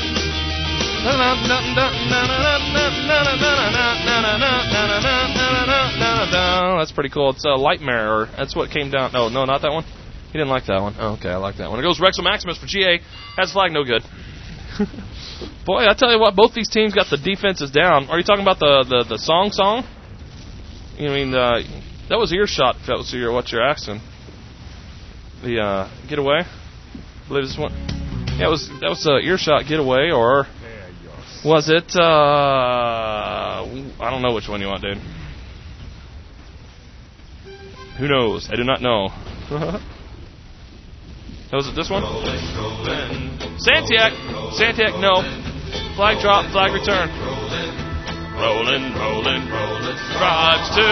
That's pretty cool. It's Lightmare, or that's what came down. No, not that one. He didn't like that one. Oh, okay, I like that one. It goes Rexo Maximus for GA. Has the flag, no good. Boy, I tell you what, both these teams got the defenses down. Are you talking about the song? You mean that was Earshot? If that was what you're asking. The Getaway. I believe this one. Yeah, that was Earshot Getaway, or was it? I don't know which one you want, dude. Who knows? I do not know. Was it this one? Santiac, no. Flag drop, flag return. Rolling. Drives to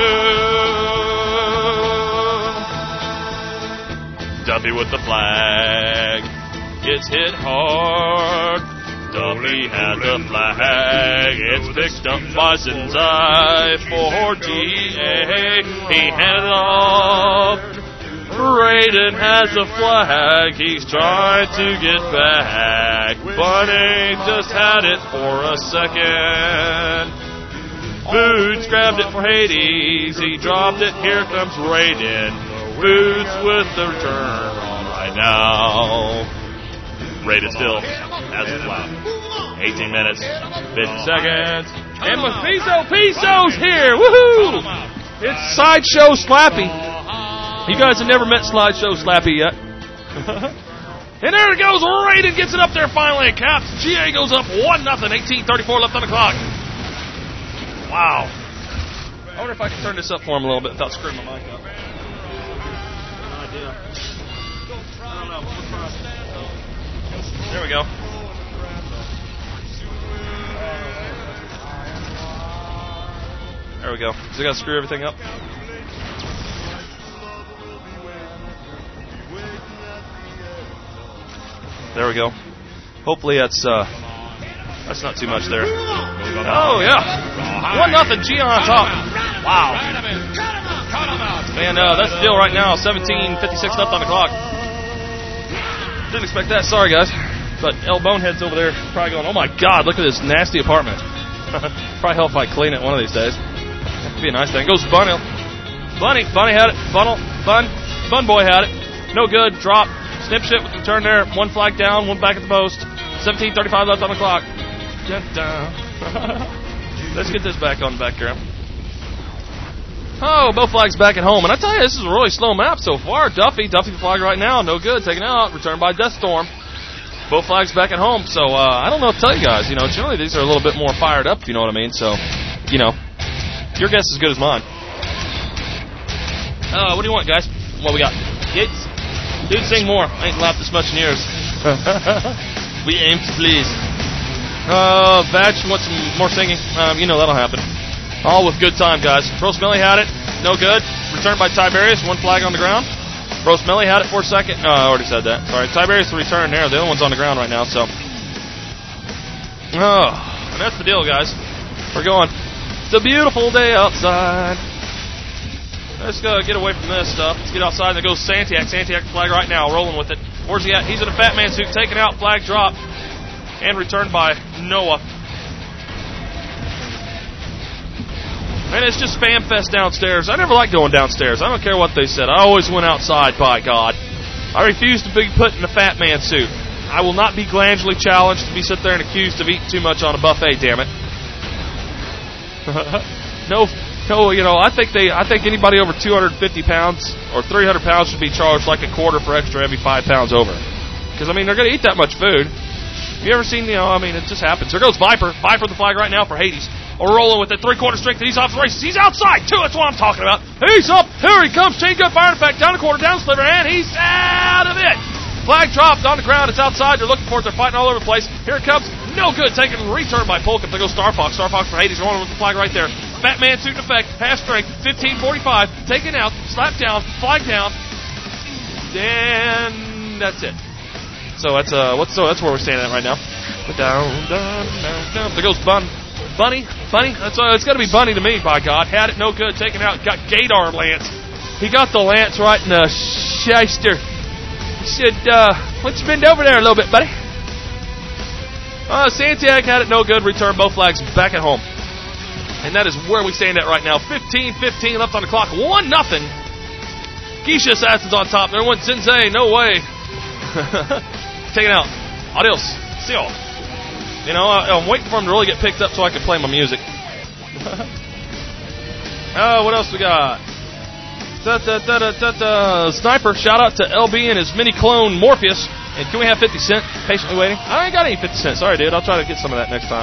Duffy with the flag. Gets hit hard. Duffy had the flag. It's picked up by Zinzai for GA. He handed it off. Raiden has the flag. He's trying to get back. Bunny just had it for a second. Boots grabbed it for Hades. He dropped it. Here comes Raiden. Boots with the return right now. Raiden still has the flag. 18 minutes, 50 seconds. And Piso's here. Woohoo! It's Sideshow Slappy. You guys have never met Slideshow Slappy yet. And there it goes. Raiden gets it up there finally. And Caps. GA goes up 1-0. 18:34 left on the clock. Wow. I wonder if I can turn this up for him a little bit without screwing my mic up. No idea. I don't know. There we go. There we go. So I got to screw everything up. There we go. Hopefully that's not too much there. Oh yeah, 1-0 G on top. Wow. Man, that's the deal right now. 17:56 left on the clock. Didn't expect that. Sorry guys, but El Bonehead's over there probably going, oh my God, look at this nasty apartment. Probably help if I clean it one of these days. That'd be a nice thing. Goes Bunny. Bunny had it. Bun Boy had it. No good. Drop. Snip shit with the return there. One flag down, one back at the post. 17:35 left on the clock. Let's get this back on back here. Oh, both flags back at home. And I tell you, this is a really slow map so far. Duffy the flag right now. No good. Taken out. Returned by Deathstorm. Both flags back at home. So, I don't know what to tell you guys. You know, generally these are a little bit more fired up, if you know what I mean. So, you know, your guess is as good as mine. What do you want, guys? What we got? Kids? Dude, sing more. I ain't laughed this much in years. We aim to please. Batch wants some more singing. You know that'll happen. All with good time, guys. Rosemelly had it. No good. Returned by Tiberius. One flag on the ground. Rosemelly had it for a second. No, I already said that. Sorry. Tiberius the return there. The other one's on the ground right now, so. And that's the deal, guys. We're going. It's a beautiful day outside. Let's go get away from this stuff. Let's get outside. There goes Santiac. Santiac flag right now. Rolling with it. Where's he at? He's in a Fat Man suit. Taken out. Flag drop. And returned by Noah. And it's just Spam Fest downstairs. I never liked going downstairs. I don't care what they said. I always went outside, by God. I refuse to be put in a Fat Man suit. I will not be glandulally challenged to be sit there and accused of eating too much on a buffet, damn it. No, you know, I think anybody over 250 pounds or 300 pounds should be charged like a quarter for extra every 5 pounds over. Because, I mean, they're going to eat that much food. Have you ever seen, you know, I mean, it just happens. There goes Viper. Viper the flag right now for Hades. We're rolling with it. 3/4 strength. He's off the races. He's outside, too. That's what I'm talking about. He's up. Here he comes. Chain gun fire effect. Down a quarter, down sliver, and he's out of it. Flag dropped on the ground. It's outside. They're looking for it. They're fighting all over the place. Here it comes. No good. Taken return by Polk. There goes Star Fox. Star Fox for Hades. Rolling with the flag right there. Fat Man suit in effect. Half strength. 15:45. Taken out. Slapped down. Flag down. And that's it. So that's that's where we're standing at right now. Down. There goes Bunny. It's got to be Bunny to me, by God. Had it, no good. Taken out. Got Gator Lance. He got the Lance right in the shyster. He said, why don't you bend over there a little bit, buddy? Santiago had it, no good. Return both flags back at home. And that is where we stand at right now. 15:15 left on the clock. 1-0. Geisha Assassin's on top. There went Sensei. No way. Taken out. Adios. See y'all. You know, I'm waiting for him to really get picked up so I can play my music. What else we got? Sniper, shout out to LB and his mini clone Morpheus. And can we have 50 Cent? Patiently waiting. I ain't got any 50 Cent. Sorry, dude. I'll try to get some of that next time.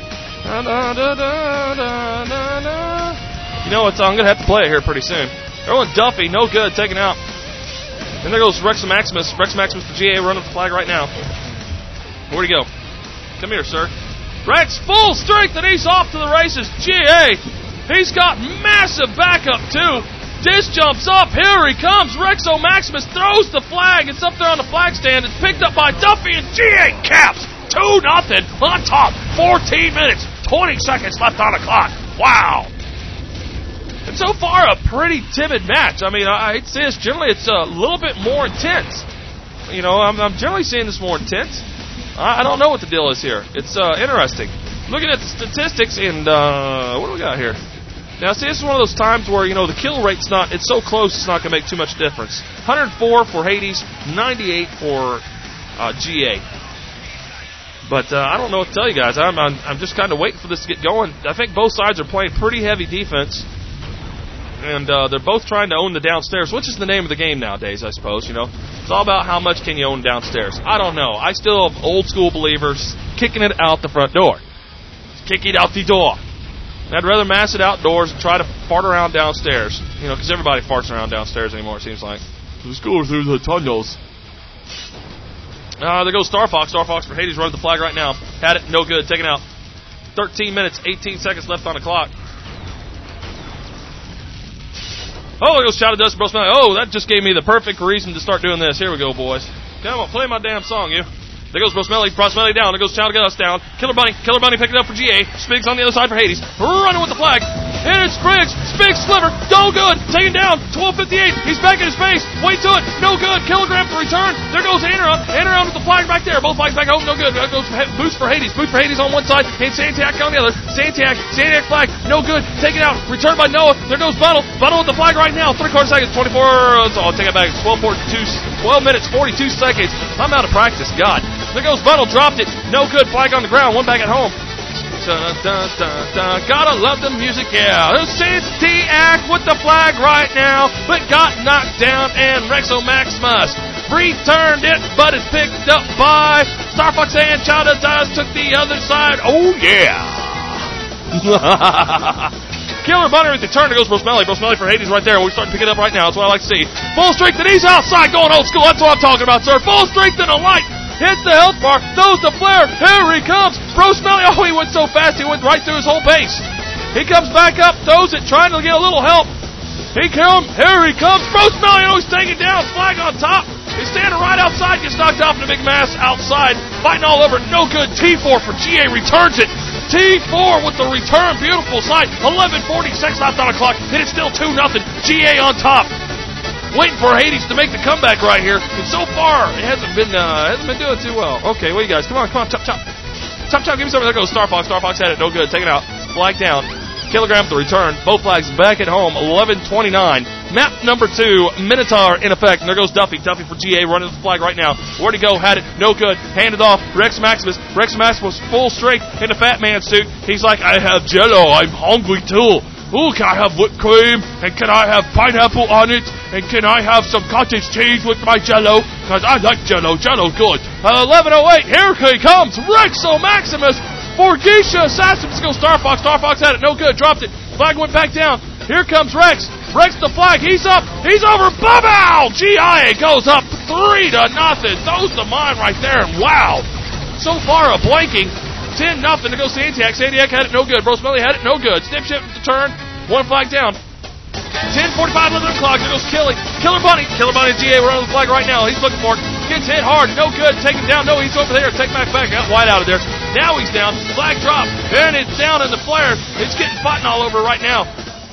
You know what? I'm going to have to play it here pretty soon. Erwin Duffy, no good, taken out. And there goes Rex Maximus. Rex Maximus, the GA, running the flag right now. Where'd he go? Come here, sir. Rex, full strength, and he's off to the races. GA, he's got massive backup, too. Dis jumps up. Here he comes. Rexo Maximus throws the flag. It's up there on the flag stand. It's picked up by Duffy, and GA caps. 2-0 on top. 14 minutes, 20 seconds left on the clock. Wow. And so far, a pretty timid match. I mean, I hate to say this. Generally, it's a little bit more intense. You know, I'm generally seeing this more intense. I don't know what the deal is here. It's interesting. Looking at the statistics, and what do we got here? Now, see, this is one of those times where, you know, the kill rate's not, it's so close, it's not going to make too much difference. 104 for Hades, 98 for GA. But I don't know what to tell you guys. I'm just kind of waiting for this to get going. I think both sides are playing pretty heavy defense. And they're both trying to own the downstairs, which is the name of the game nowadays, I suppose, you know. It's all about how much can you own downstairs. I don't know. I still have old school believers kicking it out the front door. Kick it out the door. I'd rather mass it outdoors and try to fart around downstairs. You know, because everybody farts around downstairs anymore, it seems like. Let's go through the tunnels. There goes Star Fox. Star Fox for Hades running the flag right now. Had it, no good, taken out. 13 minutes, 18 seconds left on the clock. Oh, there goes Shadow Dust, Bro Smelly. Oh, that just gave me the perfect reason to start doing this. Here we go, boys. Come on, play my damn song, you. There goes Bro Smelly down. There goes Shadow Dust down. Killer Bunny picked it up for GA. Spigs on the other side for Hades. Running with the flag. And it's Spriggs. Spigs sliver. No good. Taken down. 12:58. He's back in his face. Wait to it. No good. Kilogram for return. There goes Anna. Anna with the flag back there. Both flags back home. No good. There goes Boost for Hades. Boost for Hades on one side. And Santiac on the other. Santiac flag. No good. Taken out. Returned by Noah. There goes Buttle. Buttle with the flag right now. 3/4 seconds. 24. So I'll take it back. 12 minutes. 42 seconds. I'm out of practice. God. There goes Buttle. Dropped it. No good. Flag on the ground. One back at home. Dun, dun, dun, dun. Gotta love the music, yeah. There's Santiac with the flag right now, but got knocked down, and Rexo Maximus returned it, but it's picked up by Star Fox and Chowda Dust took the other side. Oh, yeah. Killer Bunny with the turn. There goes Bro Smelly. Bro Smelly for Hades right there. We're starting to pick it up right now. That's what I like to see. Full strength, and he's outside going old school. That's what I'm talking about, sir. Full strength and a light. Hits the health bar, throws the flare, here he comes, Bro Smelly, oh, he went so fast, he went right through his whole base. He comes back up, throws it, trying to get a little help. Here he comes, Bro Smelly, oh, he's taken down, flag on top. He's standing right outside, gets knocked off in a big mass outside, fighting all over, no good, T4 for GA, returns it. T4 with the return, beautiful sight, 11:46 left on the clock, and it's still 2-0, GA on top. Waiting for Hades to make the comeback right here. And so far, it hasn't been doing too well. Okay, what you guys? Come on, chop. Chop, give me something. There goes Star Fox. Star Fox had it, no good. Taken out. Flag down. Kilogram for the return. Both flags back at home. 11:29. Map number 2, Minotaur in effect. And there goes Duffy. Duffy for GA running the flag right now. Where'd he go? Had it, no good. Handed off. Rex Maximus. Rex Maximus full strength in the Fat Man suit. He's like, I have Jello. I'm hungry too. Ooh, can I have whipped cream? And can I have pineapple on it? And can I have some cottage cheese with my Jello? Because I like Jello. Jello's good. 11:08. Here he comes. Rexo Maximus for Geisha Assassins. Goes Star Fox. Star Fox had it. No good. Dropped it. Flag went back down. Here comes Rex. Rex the flag. He's up. He's over. Bow! GIA goes up 3-0. Throws the mine right there. And wow. So far a blanking. 10-0 to go Santiac. Santiac had it, no good. Bro Smelly had it, no good. Snip shift to turn. One flag down. 10:45 left on the clock. There goes Killer Bunny. Killer Bunny and GA were on the flag right now. He's looking for it. Gets hit hard. No good. Taken down. No, he's over there. Take back. Got White out of there. Now he's down. Flag drop. And it's down in the flare. It's getting fighting all over right now.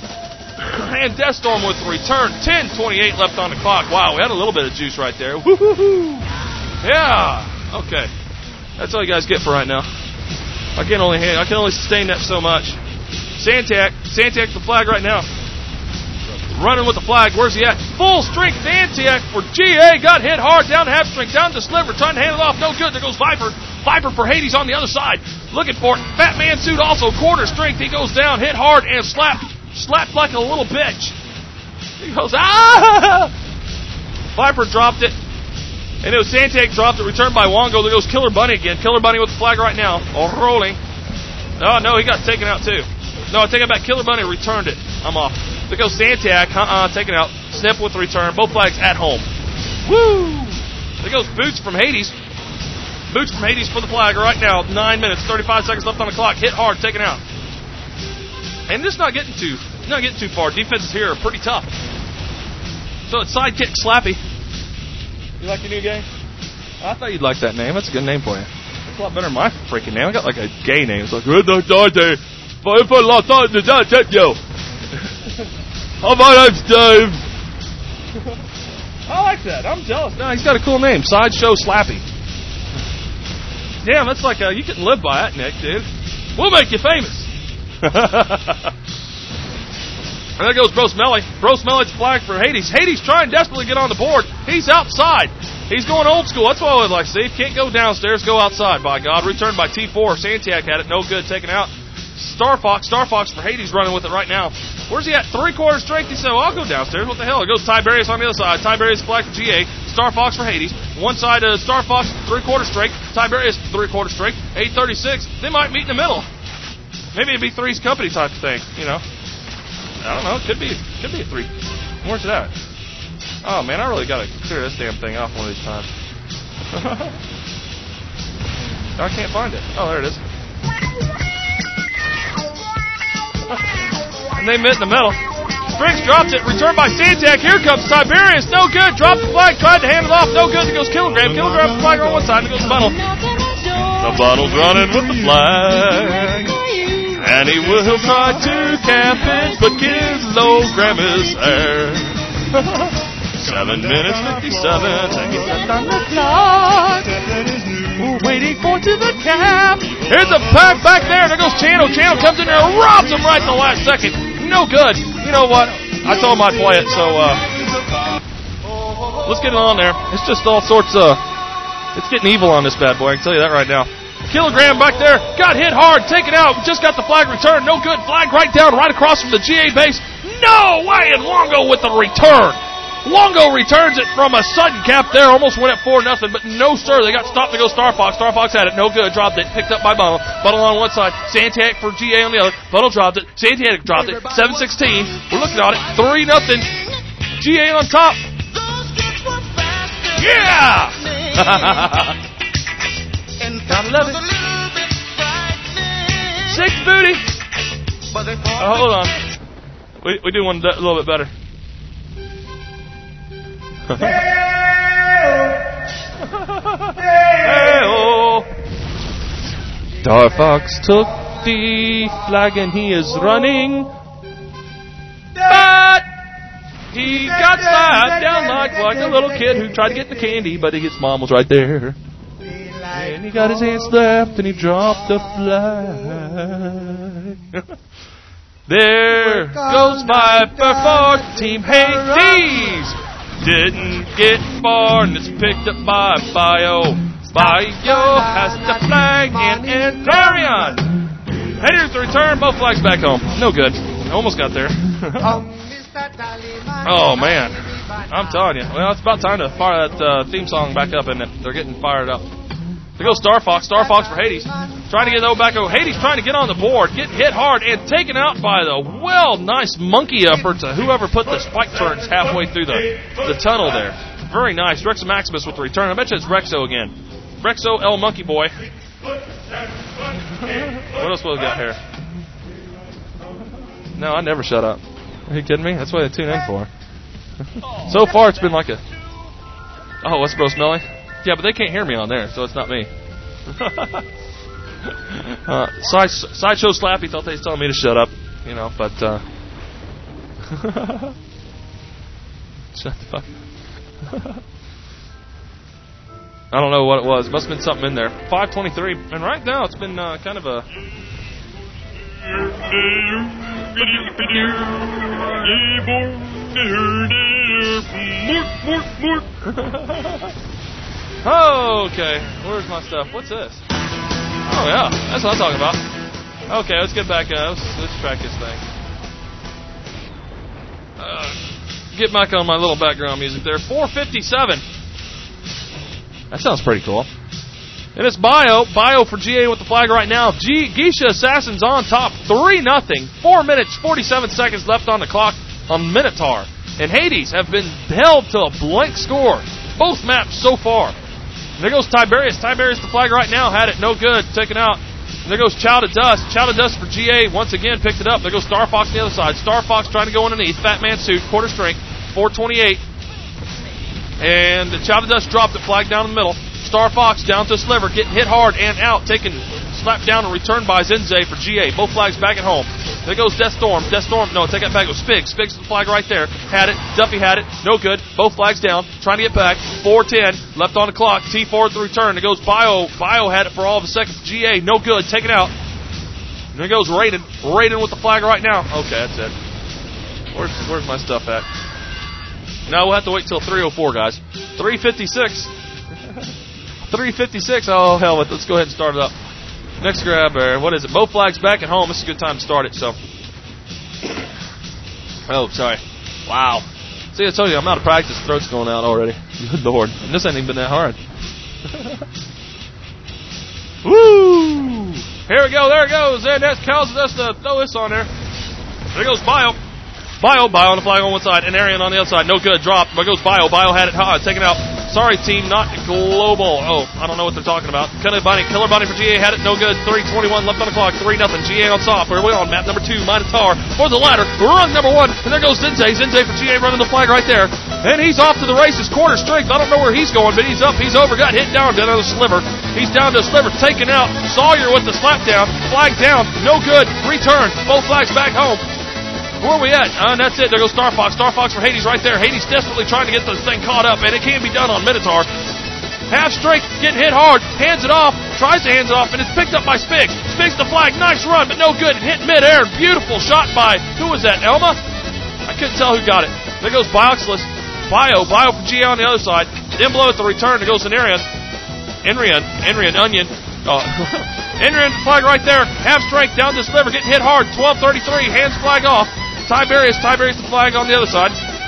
And Deathstorm with the return. 10:28 left on the clock. Wow, we had a little bit of juice right there. Woo-hoo-hoo. Yeah. Okay. That's all you guys get for right now. I can only sustain that so much. Santiac the flag right now. Running with the flag. Where's he at? Full strength Santiac for GA. Got hit hard down half strength. Down to Sliver. Trying to hand it off. No good. There goes Viper. Viper for Hades on the other side. Looking for it. Fat Man suit also. Quarter strength. He goes down. Hit hard and slapped like a little bitch. He goes, ah! Viper dropped it. And it was Santiac dropped it, returned by Wongo. There goes Killer Bunny again. Killer Bunny with the flag right now. Oh, rolling. Oh, no, he got taken out too. No, I take it back. Killer Bunny returned it. I'm off. There goes Santiac. Taken out. Snip with the return. Both flags at home. Woo! There goes Boots from Hades. Boots from Hades for the flag right now. 9 minutes, 35 seconds left on the clock. Hit hard, taken out. And this not getting too far. Defenses here are pretty tough. So it's Sidekick Slappy. You like your new game? I thought you'd like that name. That's a good name for you. It's a lot better than my freaking name. I got like a gay name. It's like, how my name's Dave. I like that. I'm jealous. No, he's got a cool name. Sideshow Slappy. Damn, that's like you can live by that, Nick, dude. We'll make you famous. And there goes Bro Smelly. Bro Smelly's flag for Hades. Hades trying desperately to get on the board. He's outside. He's going old school. That's what I would like to see. Can't go downstairs, go outside, by God. Returned by T4. Santiac had it. No good. Taken out. Star Fox for Hades running with it right now. Where's he at? 3/4 strength. He said, well, I'll go downstairs. What the hell? It goes Tiberius on the other side. Tiberius flag for GA. Star Fox for Hades. One side of Star Fox, 3/4 strength. Tiberius, 3/4 strength. 8:36. They might meet in the middle. Maybe it'd be Three's Company type of thing, you know. I don't know. Could be a 3. Where's it at? Oh, man, I really got to clear this damn thing off one of these times. I can't find it. Oh, there it is. And they met in the middle. Spriggs drops it. Returned by Santac. Here comes Tiberius. No good. Dropped the flag. Tried to hand it off. No good. It goes Kilogram. Kilogram the flag on one side. It goes Buttle. The Buttle's running with the flag. And he will try to camp it, but Kilogram is there. 7 minutes 57 seconds on the clock. We're waiting for to the cap. Here's a pack back there. There goes Channel. Channel comes in there and robs him right at the last second. No good. You know what? I told him I'd play it, so let's get it on there. It's just all sorts of... It's getting evil on this bad boy. I can tell you that right now. Kilogram back there. Got hit hard. Taken out. Just got the flag returned. No good. Flag right down, right across from the GA base. No way! And Longo with the return. Longo returns it from a sudden cap there. Almost went at 4-0, but no, sir. They got stopped to go Star Fox. Star Fox had it. No good. Dropped it. Picked up by Buttle. Buttle on one side. Santac for GA on the other. Buttle dropped it. Santac dropped it. 7-16. We're looking at it. 3-0. GA on top. Yeah! Gotta love it. 6 booty. Oh, hold on. We do one a little bit better. Hey-oh. Star Fox took the flag and he is running. But he got slide down like a little kid who tried to get the candy, but his mom was right there. And he got his hand slapped and he dropped the flag. There goes Viper for Team Hades. Didn't get far and it's picked up by Bio. Bio has the flag and Antarion. Here's the return. Both flags back home. No good. Almost got there. Oh, man. I'm telling you. Well, it's about time to fire that theme song back up, isn't it? They're getting fired up. There goes Star Fox. Star Fox for Hades. Trying to get the back over. Hades trying to get on the board. Getting hit hard and taken out by the nice monkey upper to whoever put the spike turns halfway through the tunnel there. Very nice. Rexo Maximus with the return. I bet you it's Rexo again. Rexo L Monkey Boy. What else we got here? No, I never shut up. Are you kidding me? That's what I tune in for. So far, it's been like a... Oh, what's Bro Smelly? Yeah, but they can't hear me on there, so it's not me. Sideshow Slappy thought they was telling me to shut up, you know, but shut the fuck up. I don't know what it was. Must have been something in there. 5:23, and right now it's been kind of a... Okay, where's my stuff? What's this? Oh, yeah, that's what I'm talking about. Okay, let's get back. Let's track this thing. Get back on my little background music there. 4:57. That sounds pretty cool. And it's Bio for GA with the flag right now. Geisha Assassins on top, 3-0. 4 minutes, 47 seconds left on the clock on Minotaur. And Hades have been held to a blank score. Both maps so far. There goes Tiberius. Tiberius, the flag right now, had it. No good. Taken out. And there goes Child of Dust. Child of Dust for GA. Once again, picked it up. There goes Star Fox on the other side. Star Fox trying to go underneath. Fat Man suit. Quarter strength. 4:28. And the Child of Dust dropped it. Flag down in the middle. Star Fox down to Sliver, getting hit hard and out, taken, slapped down and returned by Zenze for GA. Both flags back at home. There goes Death Storm. No, take that back. It was Spigs. Spigs the flag right there. Had it. Duffy had it. No good. Both flags down. Trying to get back. 4:10 left on the clock. T4 at the return. There goes Bio. Bio had it for all of a second. GA. No good. Take it out. And there goes Raiden. Raiden with the flag right now. Okay, that's it. Where's my stuff at? No, we'll have to wait till 3:04, guys. 3:56. 3:56. Oh, hell with it. Let's go ahead and start it up. Next grab, what is it? Both flags back at home. This is a good time to start it, so. Oh, sorry. Wow. See, I told you, I'm out of practice. Throat's going out already. Good Lord. And this ain't even been that hard. Woo! Here we go. There it goes. And that causes us to throw this on there. There goes Bio. Bio on the flag on one side, and Arian on the other side. No good. Dropped. There goes Bio. Bio had it hard. Taken out. Sorry, team, not global. Oh, I don't know what they're talking about. Killer Bunny for GA had it. No good. 3:21 left on the clock. 3-0. GA on top. We're on map number 2. Minotaur for the ladder. Run number 1. And there goes Zenze. Zenze for GA running the flag right there. And he's off to the races. Quarter strength. I don't know where he's going, but he's up. He's over. Got hit down to the Sliver. He's down to Sliver. Taken out. Sawyer with the slap down. Flag down. No good. Return. Both flags back home. Where are we at? And that's it. There goes Star Fox. Star Fox for Hades right there. Hades desperately trying to get this thing caught up, and it can be done on Minotaur. Half strength, getting hit hard, hands it off, tries to hands it off, and it's picked up by Spigs. Spigs the flag, nice run, but no good. It hit midair. Beautiful shot by, who was that, Elma? I couldn't tell who got it. There goes Bioxless. Bio for GA on the other side. Imblo at the return. There goes Enrian, Onion. Enrian flag right there. Half strength down to Sliver, getting hit hard. 12:33, hands flag off. Tiberius the flag on the other side.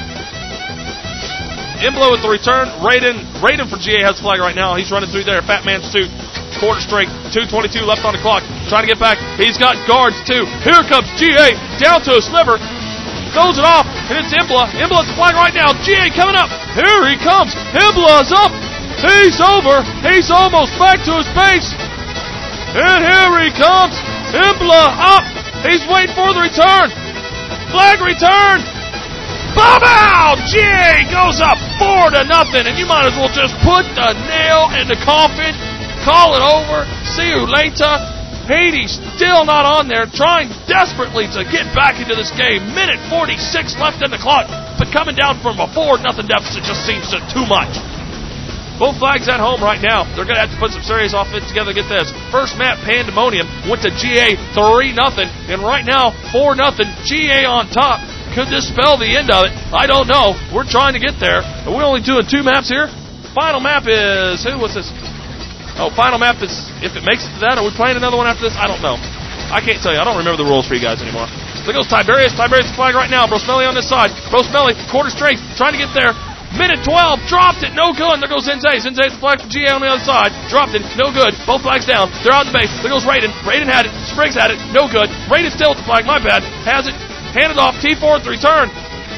Imblo at the return. Raiden for GA has the flag right now. He's running through there. Fat Man suit. Quarter strength. 2:22 left on the clock. Trying to get back. He's got guards too. Here comes GA down to a Sliver. Throws it off, and it's Imbla. Imbla's the flag right now. GA coming up. Here he comes. Imbla's up. He's over. He's almost back to his base. And here he comes. Imbla up. He's waiting for the return. Flag return. Bob out! GA goes up 4-0, and you might as well just put the nail in the coffin, call it over, see you later. Hades still not on there, trying desperately to get back into this game. Minute 46 left in the clock, but coming down from a 4-0 deficit just seems too much. Both flags at home right now. They're going to have to put some serious offense together to get this. First map, Pandemonium, went to GA 3-0, and right now, 4-0, GA on top. Could this spell the end of it? I don't know. We're trying to get there. Are we only doing 2 maps here? Final map is, what's this? Oh, final map is, if it makes it to that, are we playing another one after this? I don't know. I can't tell you. I don't remember the rules for you guys anymore. There goes Tiberius. Tiberius the flag right now. Brosmelli on this side. Brosmelli, quarter strength, trying to get there. Minute 12, dropped it, no good. And there goes Zenze. Zenze's the flag from GA on the other side. Dropped it, no good. Both flags down. They're out the base. There goes Raiden. Raiden had it. Spriggs had it, no good. Raiden still at the flag, my bad. Has it, handed off. T4 at the return.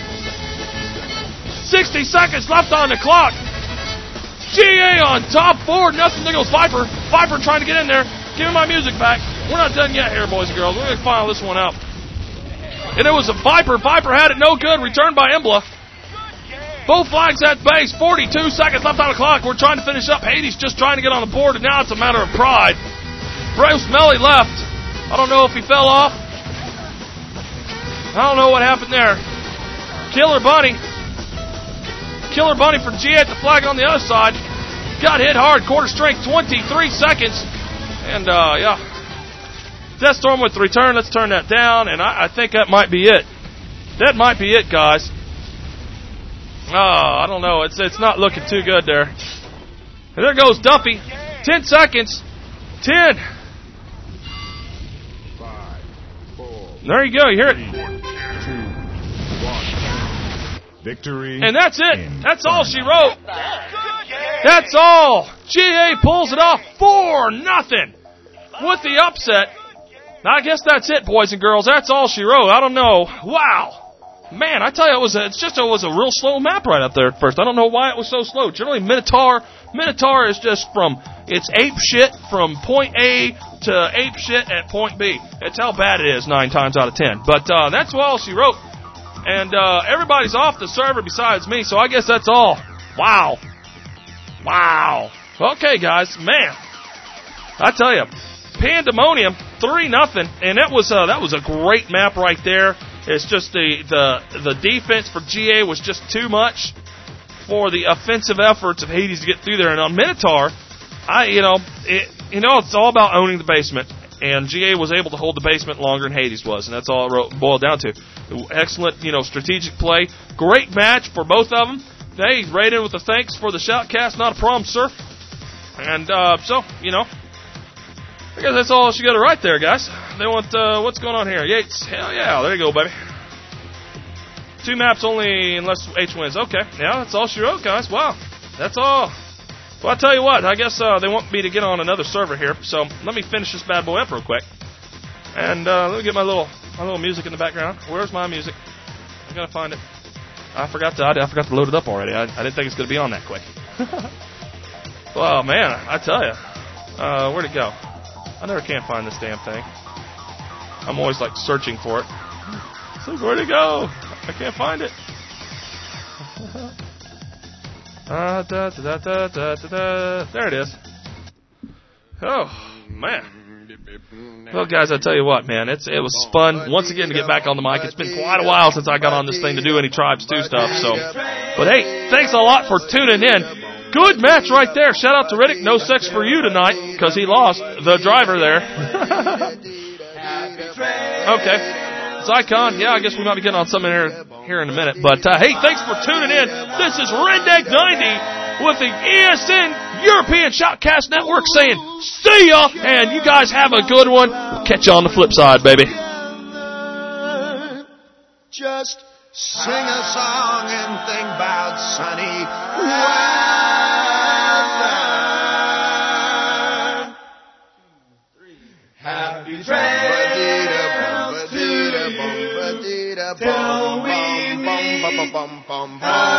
60 seconds left on the clock. GA on top, 4-0. There goes Viper. Viper trying to get in there. Give me my music back. We're not done yet here, boys and girls. We're going to file this one out. And it was a Viper. Viper had it, no good. Returned by Imbla. Both flags at base. 42 seconds left on the clock. We're trying to finish up. Hades just trying to get on the board, and now it's a matter of pride. Brosmelli left. I don't know if he fell off. I don't know what happened there. Killer Bunny for GA at the flag on the other side. Got hit hard. Quarter strength, 23 seconds. And, yeah. Death Storm with the return. Let's turn that down, and I think that might be it. That might be it, guys. Oh, I don't know. It's not looking too good there. And there goes Duffy. 10 seconds. 10. 5, 4. There you go. You hear it. 3, 2, 1. Victory. And that's it. That's all she wrote. That's all. GA pulls it off 4-0 with the upset. I guess that's it, boys and girls. That's all she wrote. I don't know. Wow. Man, I tell you, it was a real slow map right up there at first. I don't know why it was so slow. Generally, Minotaur is just it's ape shit from point A to ape shit at point B. That's how bad it is 9 times out of 10. But that's all she wrote. And everybody's off the server besides me, so I guess that's all. Wow. Okay, guys, man, I tell you, Pandemonium 3-0, and that was a great map right there. It's just the defense for GA was just too much for the offensive efforts of Hades to get through there. And on Minotaur, it's all about owning the basement. And GA was able to hold the basement longer than Hades was, and that's all it boiled down to. Excellent, strategic play. Great match for both of them. They rated with the thanks for the shoutcast. Not a problem, sir. And I guess that's all she got to write there, guys. They want what's going on here? Yates, hell yeah, there you go, baby. 2 maps only unless H wins. Okay, yeah, that's all she wrote, guys. Wow, that's all. Well, I'll tell you what, I guess they want me to get on another server here, so let me finish this bad boy up real quick. And let me get my little music in the background. Where's my music? I gotta find it. I forgot to load it up already. I didn't think it's gonna be on that quick. Well, man, I tell you, where'd it go? I never can find this damn thing. I'm always like searching for it. So where'd it go? I can't find it. There it is. Oh, man. Well, guys, I tell you what, man, it was fun once again to get back on the mic. It's been quite a while since I got on this thing to do any Tribes 2 stuff. But hey, thanks a lot for tuning in. Good match right there. Shout out to Riddick. No sex for you tonight because he lost the driver there. Okay. Zycon, yeah, I guess we might be getting on something here in a minute. But, hey, thanks for tuning in. This is Redneck 90 with the ESN European Shoutcast Network saying, see ya, and you guys have a good one. We'll catch you on the flip side, baby. Just sing a song and think about sunny weather. Happy trails to you till we meet